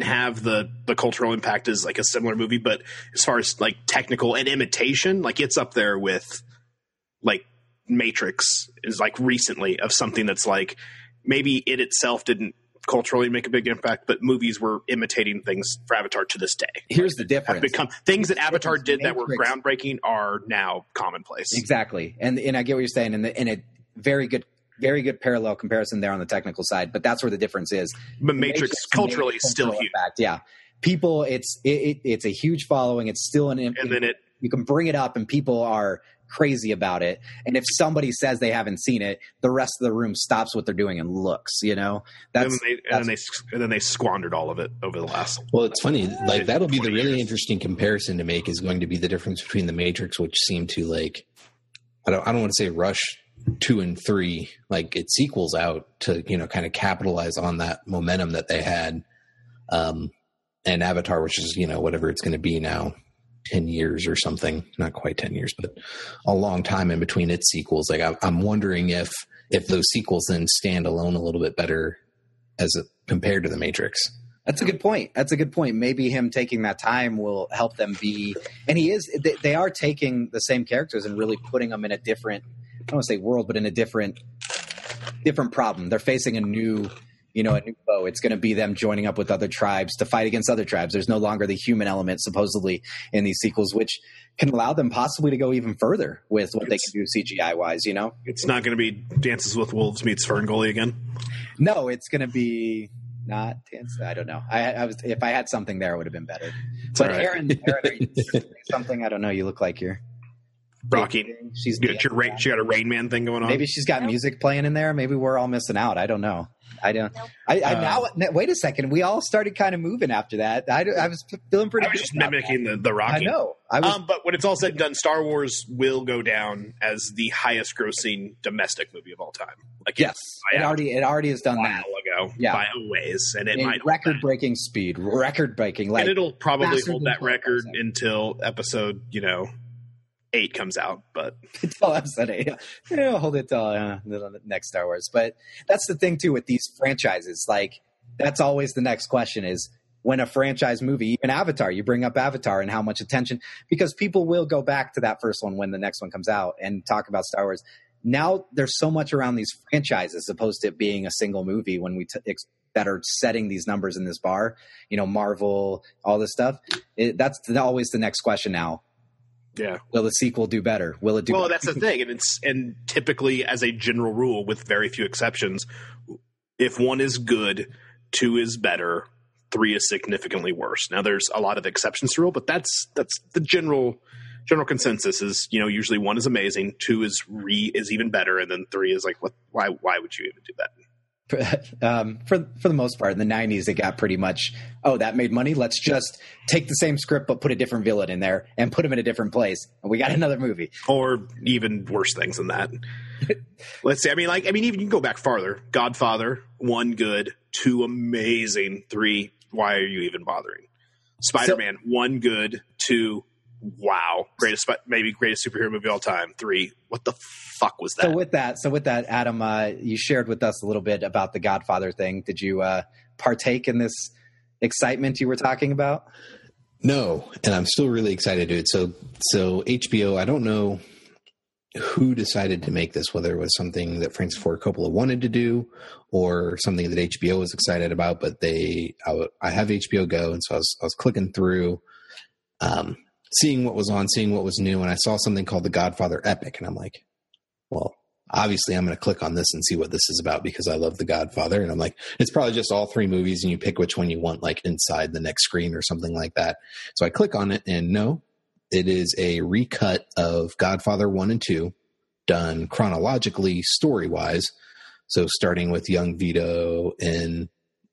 the cultural impact as like a similar movie, but as far as like technical and imitation, like it's up there with like Matrix is like recently of something that's like maybe it itself didn't culturally make a big impact, but movies were imitating things for Avatar to this day. Here's the difference. Become things that Avatar did that were groundbreaking are now commonplace. Exactly. And I get what you're saying, and a very good parallel comparison there on the technical side, but that's where the difference is. But Matrix culturally is still huge. Impact. Yeah. People, it's a huge following. It's still you can bring it up and people are crazy about it. And if somebody says they haven't seen it, the rest of the room stops what they're doing and looks, you know, and then they squandered all of it over the last. Well, it's funny. Like that'll be the really interesting comparison to make is going to be the difference between the Matrix, which seemed to like, I don't want to say rush 2 and 3, like it sequels out to, you know, kind of capitalize on that momentum that they had. And Avatar, which is, you know, whatever it's going to be now, 10 years or something, not quite 10 years, but a long time in between its sequels. Like I'm wondering if those sequels then stand alone a little bit better compared to the Matrix. That's a good point. Maybe him taking that time will help them be, and they are taking the same characters and really putting them in a different, I don't want to say world, but in a different problem. They're facing a new foe. It's going to be them joining up with other tribes to fight against other tribes. There's no longer the human element supposedly in these sequels, which can allow them possibly to go even further with what they can do CGI wise, you know? It's not going to be Dances with Wolves meets Ferngully again. No, it's going to be not Dance. I don't know. If I had something there, it would have been better. But right. Aaron, are you saying something? I don't know. You look like you're rocking. She got a Rain Man thing going on. Maybe she's got music playing in there. Maybe we're all missing out. I don't know. Now wait a second. We all started kind of moving after that. I was feeling pretty. I was just mimicking the rocking. I know. But when it's all said and done, Star Wars will go down as the highest grossing domestic movie of all time. Like yes, it already has done that. Ago, yeah, by a ways, and it might record-breaking speed, record-breaking. Like, and it'll probably hold that record until episode 8 comes out, but until episode 8, hold it till the next Star Wars. But that's the thing too with these franchises. Like that's always the next question is when a franchise movie, even Avatar, you bring up Avatar and how much attention, because people will go back to that first one when the next one comes out and talk about Star Wars. Now there's so much around these franchises as opposed to it being a single movie when that are setting these numbers in this bar, Marvel, all this stuff. That's always the next question now. Yeah. Will the sequel do better? Will it do better? Well, that's the thing. And typically, as a general rule, with very few exceptions, if 1 is good, 2 is better, 3 is significantly worse. Now, there's a lot of exceptions to rule, but that's the general consensus is, usually 1 is amazing, 2 is even better, and then 3 is like, what? Why would you even do that? For the most part, in the 90s, it got pretty much, that made money. Let's just take the same script, but put a different villain in there and put him in a different place. And we got another movie. Or even worse things than that. Let's say, even you can go back farther. Godfather, 1 good, 2 amazing, 3, why are you even bothering? Spider-Man, 1 good, 2, wow, greatest superhero movie of all time. 3, what the fuck was that? So with that, Adam, you shared with us a little bit about the Godfather thing. Did you partake in this excitement you were talking about? No, and I'm still really excited to do it. So HBO, I don't know who decided to make this, whether it was something that Francis Ford Coppola wanted to do or something that HBO was excited about, but I have HBO Go, and so I was clicking through, seeing what was on, seeing what was new, and I saw something called The Godfather Epic, and I'm like, well, obviously I'm going to click on this and see what this is about because I love The Godfather, and I'm like, it's probably just all 3 movies, and you pick which one you want, like inside the next screen or something like that. So I click on it, and no, it is a recut of Godfather 1 and 2, done chronologically, story-wise. So starting with young Vito in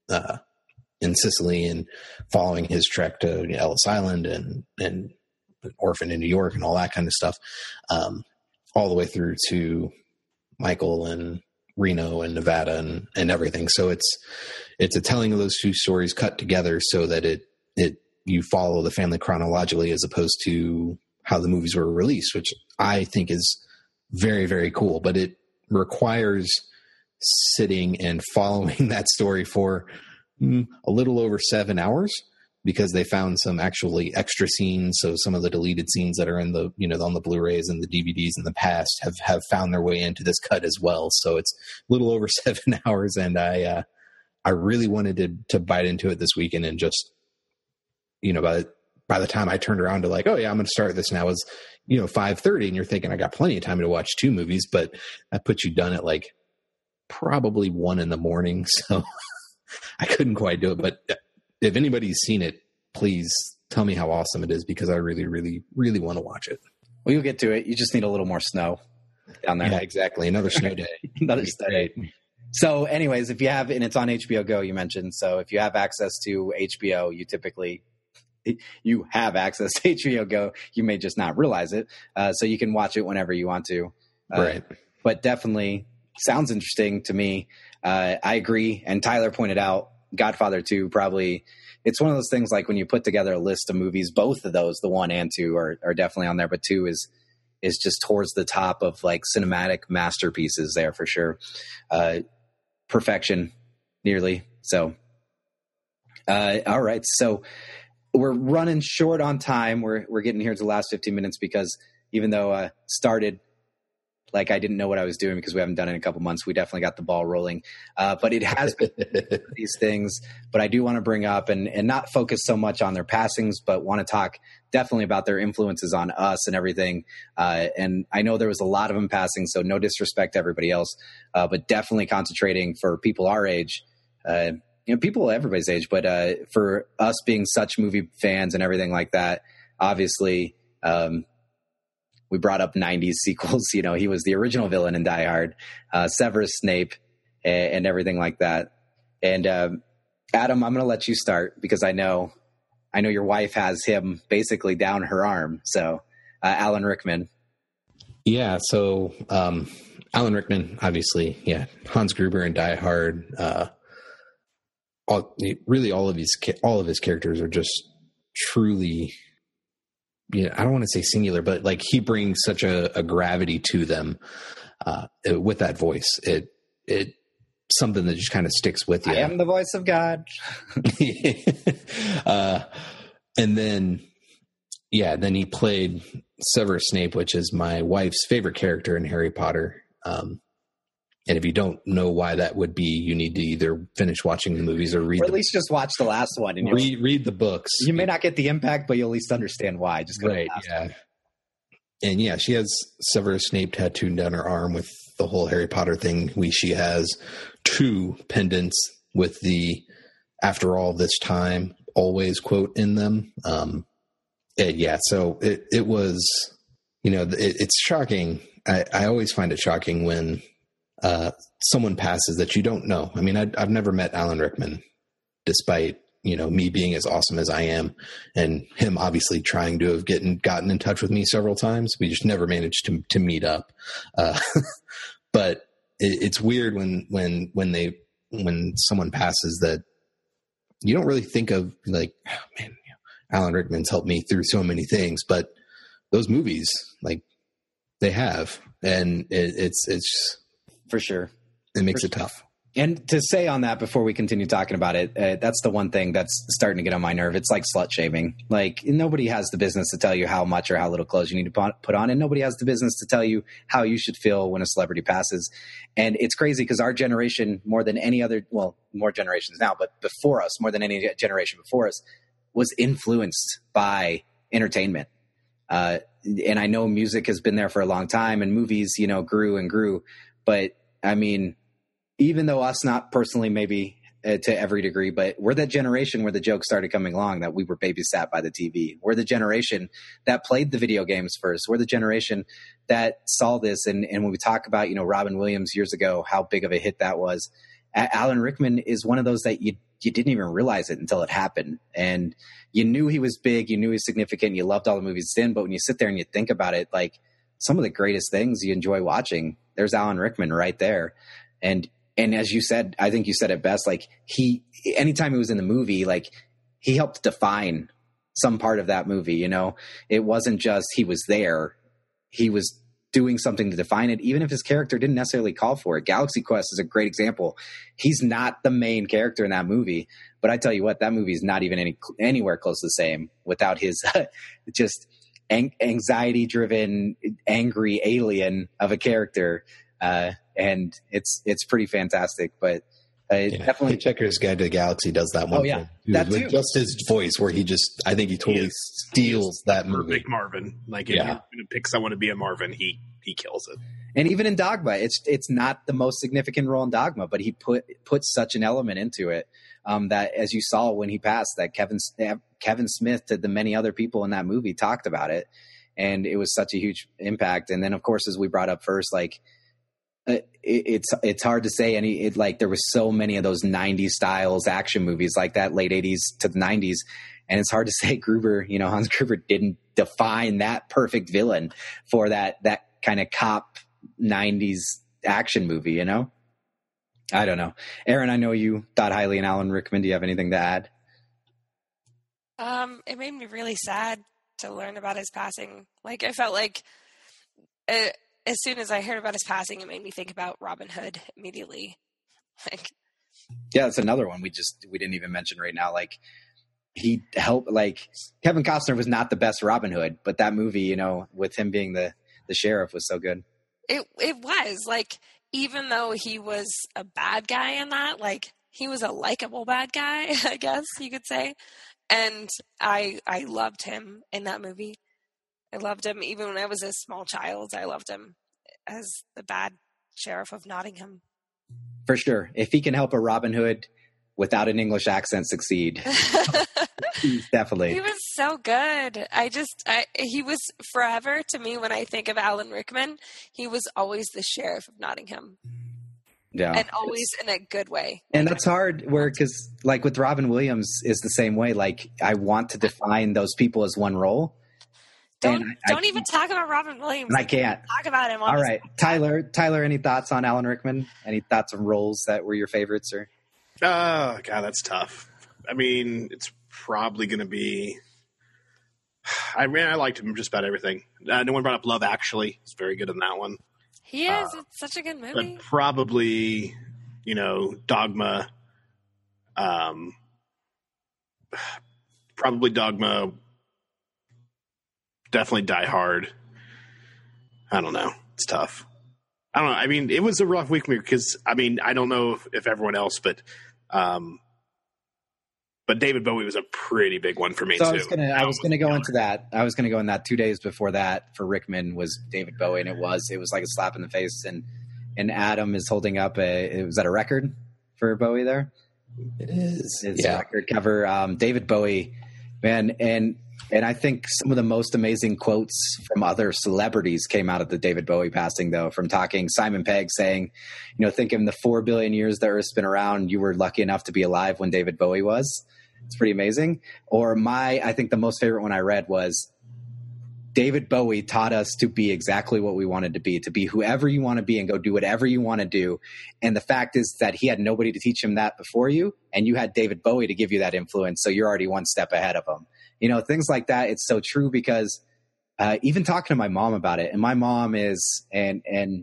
Sicily and following his trek to Ellis Island and Orphan in New York and all that kind of stuff, all the way through to Michael and Reno and Nevada and everything. So it's a telling of those 2 stories cut together so that you follow the family chronologically as opposed to how the movies were released, which I think is very, very cool. But it requires sitting and following that story for a little over 7 hours because they found some actually extra scenes. So some of the deleted scenes that are in the, on the Blu-rays and the DVDs in the past have found their way into this cut as well. So it's a little over 7 hours. And I really wanted to bite into it this weekend and just, by the time I turned around to like, oh yeah, I'm going to start this now, is 5:30, and you're thinking I got plenty of time to watch 2 movies, but that puts you done at like probably 1 a.m. So I couldn't quite do it. But if anybody's seen it, please tell me how awesome it is because I really, really, really want to watch it. Well, you'll get to it. You just need a little more snow down there. Yeah, exactly. Another snow day. Another snow day. So anyways, if you have, and it's on HBO Go, you mentioned, so if you have access to HBO, you have access to HBO Go. You may just not realize it. So you can watch it whenever you want to. Right. But definitely sounds interesting to me. I agree. And Tyler pointed out Godfather 2 probably, it's one of those things like when you put together a list of movies, both of those, the 1 and 2 are definitely on there, but 2 is just towards the top of like cinematic masterpieces there for sure. Perfection nearly. So, all right. So we're running short on time. We're getting here to the last 15 minutes because even though started like I didn't know what I was doing because we haven't done it in a couple months, we definitely got the ball rolling. But it has been these things, but I do want to bring up and not focus so much on their passings, but want to talk definitely about their influences on us and everything. And I know there was a lot of them passing, so no disrespect to everybody else, but definitely concentrating for people our age, people everybody's age, but for us being such movie fans and everything like that, obviously, we brought up 90s sequels. He was the original villain in Die Hard, Severus Snape, and everything like that. And Adam, I'm going to let you start because I know your wife has him basically down her arm. So Alan Rickman. Yeah. So Alan Rickman, obviously, yeah. Hans Gruber in Die Hard. All of his characters are just truly. I don't want to say singular, but like he brings such a gravity to them with that voice. It something that just kind of sticks with you. I am the voice of God. And then he played Severus Snape, which is my wife's favorite character in Harry Potter. And if you don't know why that would be, you need to either finish watching the movies or at least just watch the last one and read the books. You may not get the impact, but you'll at least understand why. Just go right, yeah. And yeah, she has Severus Snape tattooed down her arm with the whole Harry Potter thing. She has 2 pendants with the "after all this time" always quote in them. Yeah, so it was, it's shocking. I always find it shocking when someone passes that you don't know. I mean, I've never met Alan Rickman, despite, me being as awesome as I am and him obviously trying to have gotten in touch with me several times. We just never managed to meet up. But it's weird when someone passes that you don't really think of like, oh, man, Alan Rickman's helped me through so many things, but those movies, like they have, and it's for sure. It makes it tough. And to say on that before we continue talking about it, that's the one thing that's starting to get on my nerve. It's like slut shaming. Like nobody has the business to tell you how much or how little clothes you need to put on. And nobody has the business to tell you how you should feel when a celebrity passes. And it's crazy because our generation, more than any other, well, more generations now, but before us, more than any generation before us, was influenced by entertainment. And I know music has been there for a long time and movies, grew and grew. But I mean, even though us not personally, maybe to every degree, but we're that generation where the jokes started coming along that we were babysat by the TV. We're the generation that played the video games first. We're the generation that saw this. And when we talk about, Robin Williams years ago, how big of a hit that was, Alan Rickman is one of those that you didn't even realize it until it happened. And you knew he was big, you knew he was significant, you loved all the movies he's in, but when you sit there and you think about it, like some of the greatest things you enjoy watching, there's Alan Rickman right there. And as you said, I think you said it best, like anytime he was in the movie, like he helped define some part of that movie, it wasn't just he was there, he was doing something to define it, even if his character didn't necessarily call for it. Galaxy Quest is a great example. He's not the main character in that movie, but I tell you what, that movie is not even anywhere close to the same without his just anxiety-driven, angry alien of a character, and it's pretty fantastic. But definitely, Hitchhiker's Guide to the Galaxy does that one. Oh yeah, that too. With just his voice, where I think he totally steals that movie. Perfect Marvin. Like if you're going to pick someone to be a Marvin, he kills it. And even in Dogma, it's not the most significant role in Dogma, but he put such an element into it that, as you saw when he passed, that Kevin Smith to the many other people in that movie talked about it. and it was such a huge impact. And then, of course, as we brought up first, like it's hard to say like there was so many of those 90s styles action movies like that, late 80s to the 90s. And it's hard to say Gruber, Hans Gruber didn't define that perfect villain for that kind of cop 90s action movie, I don't know. Aaron, I know you thought highly in Alan Rickman. Do you have anything to add? It made me really sad to learn about his passing. Like, I felt like as soon as I heard about his passing, it made me think about Robin Hood immediately. Like, yeah, that's another one we didn't even mention right now. Like, he helped. Like, Kevin Costner was not the best Robin Hood, but that movie, with him being the sheriff, was so good. It was like, even though he was a bad guy in that, like, he was a likable bad guy, I guess you could say. And I loved him in that movie. I loved him even when I was a small child. I loved him as the bad sheriff of Nottingham. For sure. If he can help a Robin Hood without an English accent succeed, definitely. He was so good. He was forever to me. When I think of Alan Rickman, he was always the sheriff of Nottingham. Yeah. And always in a good way. And that's hard because like with Robin Williams is the same way. Like, I want to define those people as one role. Don't even talk about Robin Williams. I can't talk about him. All right. Tyler, any thoughts on Alan Rickman? Any thoughts on roles that were your favorites? Or? Oh, God, that's tough. I mean, it's probably going to be... I liked him just about everything. No one brought up Love Actually. He's very good in that one. He is. It's such a good movie. But probably, Dogma. Probably Dogma. Definitely Die Hard. I don't know. It's tough. I don't know. I mean, it was a rough week because, I don't know if everyone else, but David Bowie was a pretty big one for me, too. I was gonna go into that. I was going to go in that 2 days before that for Rickman was David Bowie, and it was like a slap in the face. And Adam is holding up was that a record for Bowie there? It is. It's a record cover. David Bowie, man, and I think some of the most amazing quotes from other celebrities came out of the David Bowie passing, though, from talking Simon Pegg saying, think in the 4 billion years the Earth's been around, you were lucky enough to be alive when David Bowie was. It's pretty amazing. Or I think the most favorite one I read was David Bowie taught us to be exactly what we wanted to be whoever you want to be and go do whatever you want to do. And the fact is that he had nobody to teach him that before you, and you had David Bowie to give you that influence. So you're already one step ahead of him. Things like that. It's so true because even talking to my mom about it, and my mom is, and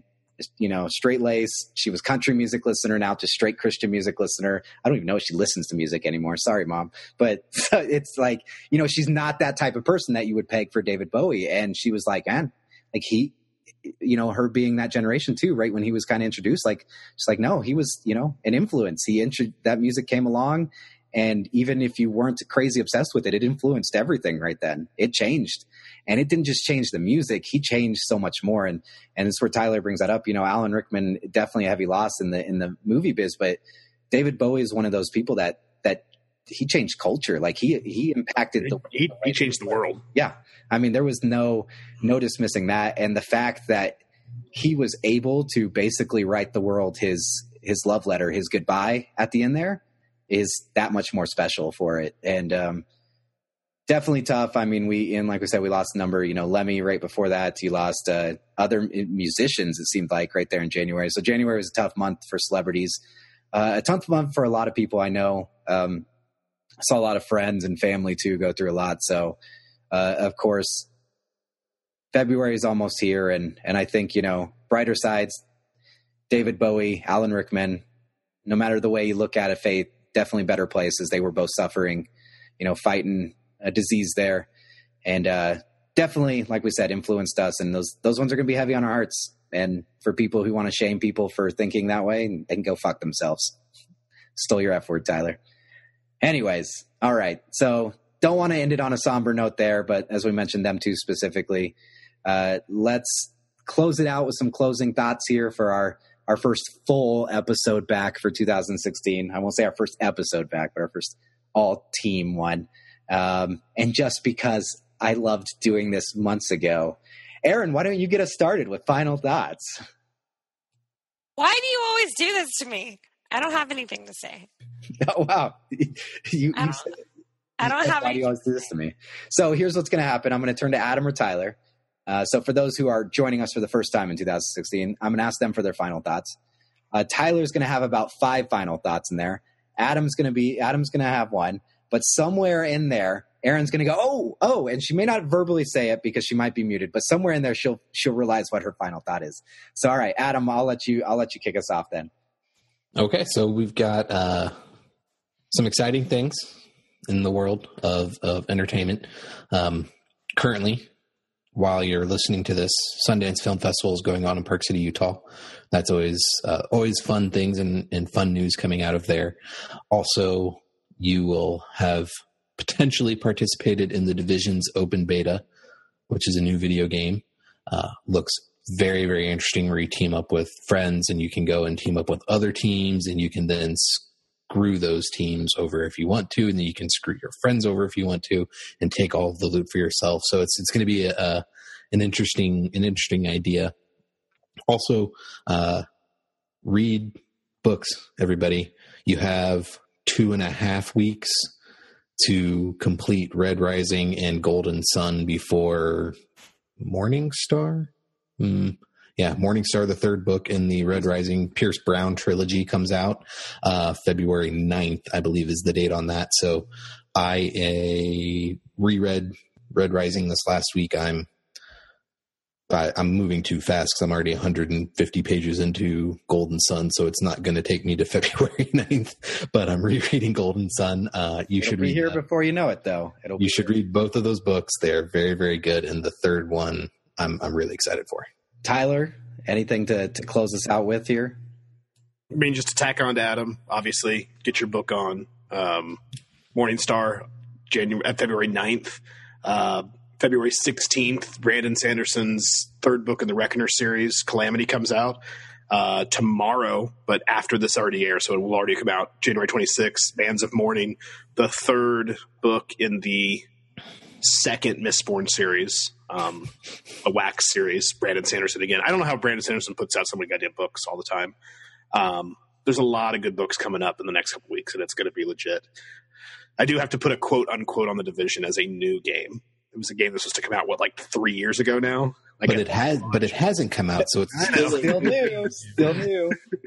straight lace. She was country music listener, now to straight Christian music listener. I don't even know if she listens to music anymore. Sorry, Mom. But it's like, she's not that type of person that you would peg for David Bowie. And she was like, man, like her being that generation too, right? When he was kind of introduced, like, she's like, no, he was, an influence. That music came along. And even if you weren't crazy obsessed with it, it influenced everything right then. It changed. And it didn't just change the music. He changed so much more. And it's where Tyler brings that up. Alan Rickman, definitely a heavy loss in the movie biz, but David Bowie is one of those people that he changed culture. Like he impacted he changed the world. Yeah. There was no dismissing that. And the fact that he was able to basically write the world his love letter, his goodbye at the end there, is that much more special for it. And definitely tough. Like we said, we lost a number, Lemmy right before that. You lost other musicians, it seemed like, right there in January. So January was a tough month for celebrities, a tough month for a lot of people I know. I saw a lot of friends and family too go through a lot. So of course, February is almost here. And I think, brighter sides, David Bowie, Alan Rickman, no matter the way you look at it, Faith, definitely better places. They were both suffering, fighting a disease there. And definitely, like we said, influenced us. And those ones are going to be heavy on our hearts. And for people who want to shame people for thinking that way, they can go fuck themselves. Stole your F word, Tyler. Anyways, all right. So don't want to end it on a somber note there, but as we mentioned them two specifically, let's close it out with some closing thoughts here for our first full episode back for 2016. I won't say our first episode back, but our first all team one. And just because I loved doing this months ago. Aaron, why don't you get us started with final thoughts? Why do you always do this to me? I don't have anything to say. Oh, wow. I don't have why do you always do this to me? So here's what's going to happen. I'm going to turn to Adam or Tyler. So for those who are joining us for the first time in 2016, I'm going to ask them for their final thoughts. Tyler's going to have about 5 final thoughts in there. Adam's going to have 1, but somewhere in there, Erin's going to go, oh, and she may not verbally say it because she might be muted, but somewhere in there she'll realize what her final thought is. So, all right, Adam, I'll let you kick us off then. Okay, so we've got some exciting things in the world of entertainment. Currently, while you're listening to this, Sundance Film Festival is going on in Park City, Utah. That's always fun things and fun news coming out of there. Also, you will have potentially participated in the Division's open beta, which is a new video game. Looks very, very interesting, where you team up with friends and you can go and team up with other teams, and you can then screw those teams over if you want to, and then you can screw your friends over if you want to, and take all of the loot for yourself. So it's going to be an interesting idea. Also, read books, everybody. You have 2.5 weeks to complete Red Rising and Golden Sun before Morningstar. Morningstar, the third book in the Red Rising Pierce Brown trilogy, comes out February 9th, I believe is the date on that. So I reread Red Rising this last week. I'm moving too fast because I'm already 150 pages into Golden Sun, so it's not going to take me to February 9th, but I'm rereading Golden Sun. You should read here before you know it, though. You should read both of those books. They're very, very good, and the third one I'm really excited for. Tyler, anything to close us out with here? I mean, just to tack on to Adam, obviously, get your book on. Morningstar, February 9th. February 16th, Brandon Sanderson's third book in the Reckoner series, Calamity, comes out tomorrow, but after this already airs, so it will already come out January 26th, Bands of Mourning, the third book in the second Mistborn series, a Wax series, Brandon Sanderson again. I don't know how Brandon Sanderson puts out so many goddamn books all the time. There's a lot of good books coming up in the next couple weeks, and it's going to be legit. I do have to put a quote unquote on the Division as a new game. It was a game that was supposed to come out 3 years ago now. But it hasn't come out, so it's still new. Still new.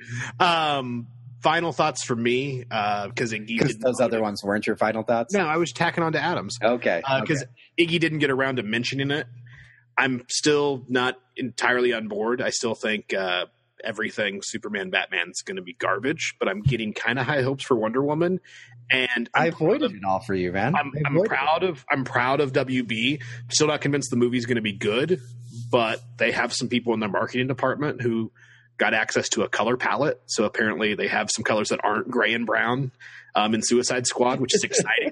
Final thoughts for me, because those other ones weren't your final thoughts. No, I was tacking on to Adam's. Okay, because Iggy didn't get around to mentioning it. I'm still not entirely on board. I still think everything Superman, Batman's going to be garbage, but I'm getting kind of high hopes for Wonder Woman. And I avoided it all for you, man. I'm proud of WB. Still not convinced the movie's going to be good, but they have some people in their marketing department who got access to a color palette. So apparently they have some colors that aren't gray and brown in Suicide Squad, which is exciting.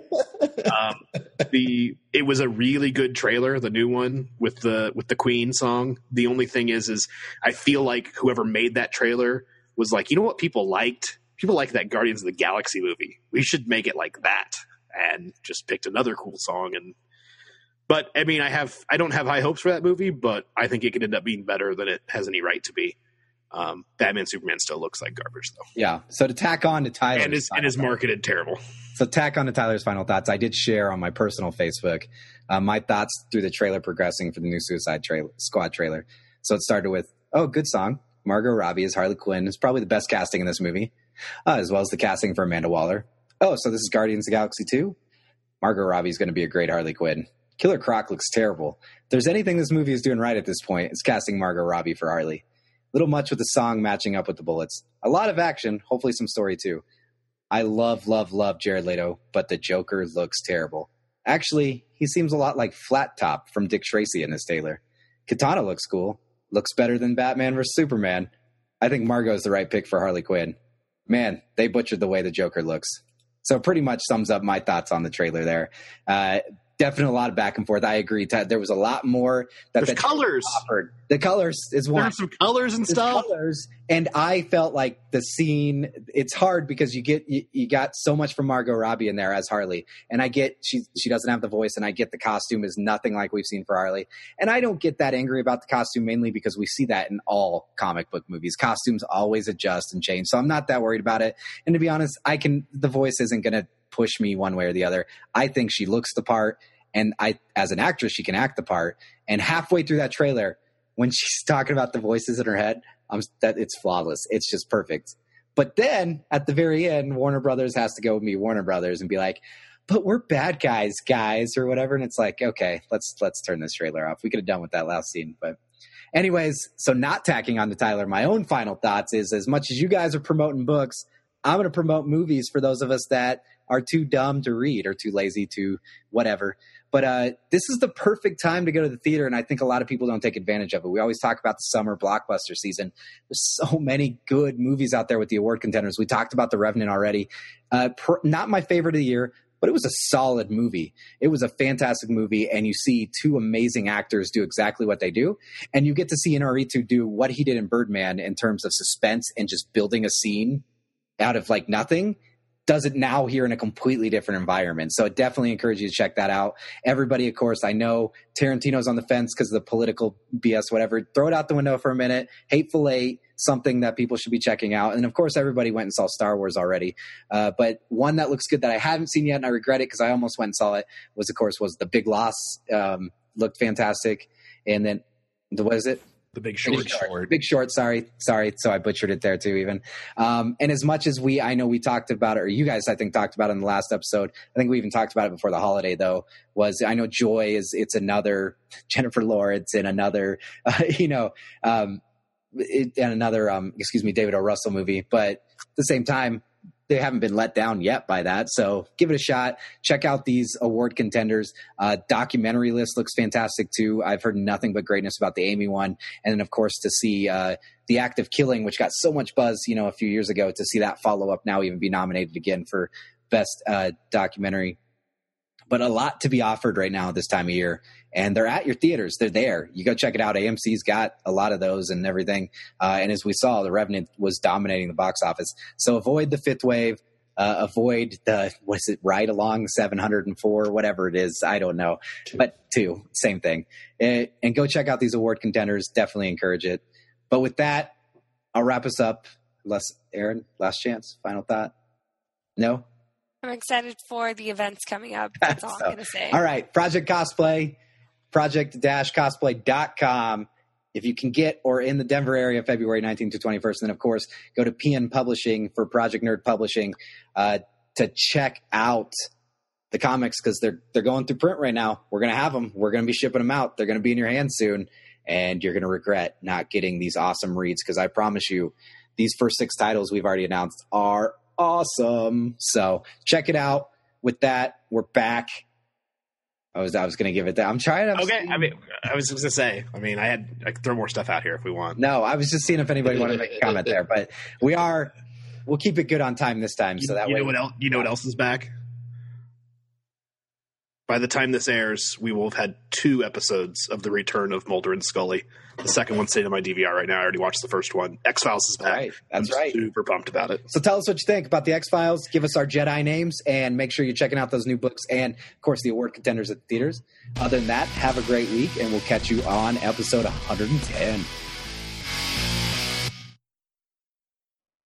It was a really good trailer, the new one with the Queen song. The only thing is I feel like whoever made that trailer was like, you know what people liked? People like that Guardians of the Galaxy movie. We should make it like that, and just picked another cool song. But I mean, I don't have high hopes for that movie, but I think it could end up being better than it has any right to be. Batman Superman still looks like garbage, though. Yeah. So to tack on to Tyler's and is marketed terrible. So tack on to Tyler's final thoughts. I did share on my personal Facebook my thoughts through the trailer progressing for the new Suicide Squad trailer. So it started with, good song. Margot Robbie as Harley Quinn is probably the best casting in this movie, as well as the casting for Amanda Waller. Oh, so this is Guardians of the Galaxy 2? Margot Robbie is going to be a great Harley Quinn. Killer Croc looks terrible. If there's anything this movie is doing right at this point, it's casting Margot Robbie for Harley. Little much with the song matching up with the bullets. A lot of action, hopefully some story too. I love Jared Leto, but the Joker looks terrible. Actually, he seems a lot like Flat Top from Dick Tracy in this trailer. Katana looks cool. Looks better than Batman vs. Superman. I think Margot's the right pick for Harley Quinn. Man, they butchered the way the Joker looks. So pretty much sums up my thoughts on the trailer there. definitely a lot of back and forth. I agree. There was a lot more that There's colors offered. The colors is one. There's some colors and stuff. Colors, and I felt like the scene. It's hard because you got so much from Margot Robbie in there as Harley, and I get she doesn't have the voice, and I get the costume is nothing like we've seen for Harley, and I don't get that angry about the costume mainly because we see that in all comic book movies. Costumes always adjust and change, so I'm not that worried about it. And to be honest, the voice isn't going to push me one way or the other. I think she looks the part. And as an actress, she can act the part. And halfway through that trailer, when she's talking about the voices in her head, it's flawless. It's just perfect. But then at the very end, Warner Brothers has to go be Warner Brothers and be like, but we're bad guys, or whatever. And it's like, okay, let's turn this trailer off. We could have done with that last scene. But anyways, so not tacking on to Tyler, my own final thoughts is, as much as you guys are promoting books, I'm going to promote movies for those of us that are too dumb to read or too lazy to whatever. But this is the perfect time to go to the theater, and I think a lot of people don't take advantage of it. We always talk about the summer blockbuster season. There's so many good movies out there with the award contenders. We talked about The Revenant already. Not my favorite of the year, but it was a solid movie. It was a fantastic movie, and you see two amazing actors do exactly what they do, and you get to see Inarritu do what he did in Birdman in terms of suspense and just building a scene out of like nothing. Does it now here in a completely different environment. So I definitely encourage you to check that out. Everybody, of course, I know Tarantino's on the fence because of the political BS, whatever. Throw it out the window for a minute. Hateful Eight, something that people should be checking out. And of course, everybody went and saw Star Wars already. But one that looks good that I haven't seen yet, and I regret it because I almost went and saw it, was The Big Loss. Looked fantastic. And then, what is it? The Big Short. Big Short. Sorry. So I butchered it there too, even. And as much as I know we talked about it, or you guys, I think, talked about it in the last episode. I think we even talked about it before the holiday, though. I know Joy it's another Jennifer Lawrence and another, David O. Russell movie. But at the same time, they haven't been let down yet by that. So give it a shot. Check out these award contenders. Documentary list looks fantastic too. I've heard nothing but greatness about the Amy one. And then of course to see The Act of Killing, which got so much buzz, a few years ago, to see that follow up now even be nominated again for best documentary. But a lot to be offered right now this time of year. And they're at your theaters. They're there. You go check it out. AMC's got a lot of those and everything. And as we saw, The Revenant was dominating the box office. So avoid the fifth wave. Avoid the, Ride Along 704, whatever it is. I don't know. But 2, same thing. And go check out these award contenders. Definitely encourage it. But with that, I'll wrap us up. Aaron, last chance. Final thought? No? I'm excited for the events coming up. That's all I'm going to say. All right. Project Cosplay. Project-cosplay.com. If you can get or in the Denver area, February 19th to 21st. And then, of course, go to PN Publishing for Project Nerd Publishing to check out the comics because they're going through print right now. We're going to have them. We're going to be shipping them out. They're going to be in your hands soon. And you're going to regret not getting these awesome reads because I promise you, these first 6 titles we've already announced are awesome. So check it out. With that, we're back. I was going to give it that. I'm trying to. Okay. I was just going to say, I could throw more stuff out here if we want. No, I was just seeing if anybody wanted to make a comment there, but we'll keep it good on time this time. So that way. You know what else is back? By the time this airs, we will have had 2 episodes of The Return of Mulder and Scully. The second one's sitting on my DVR right now. I already watched the first one. X-Files is back. Right. That's I'm right. Super pumped about it. So tell us what you think about the X-Files. Give us our Jedi names and make sure you're checking out those new books and, of course, the award contenders at the theaters. Other than that, have a great week, and we'll catch you on episode 110.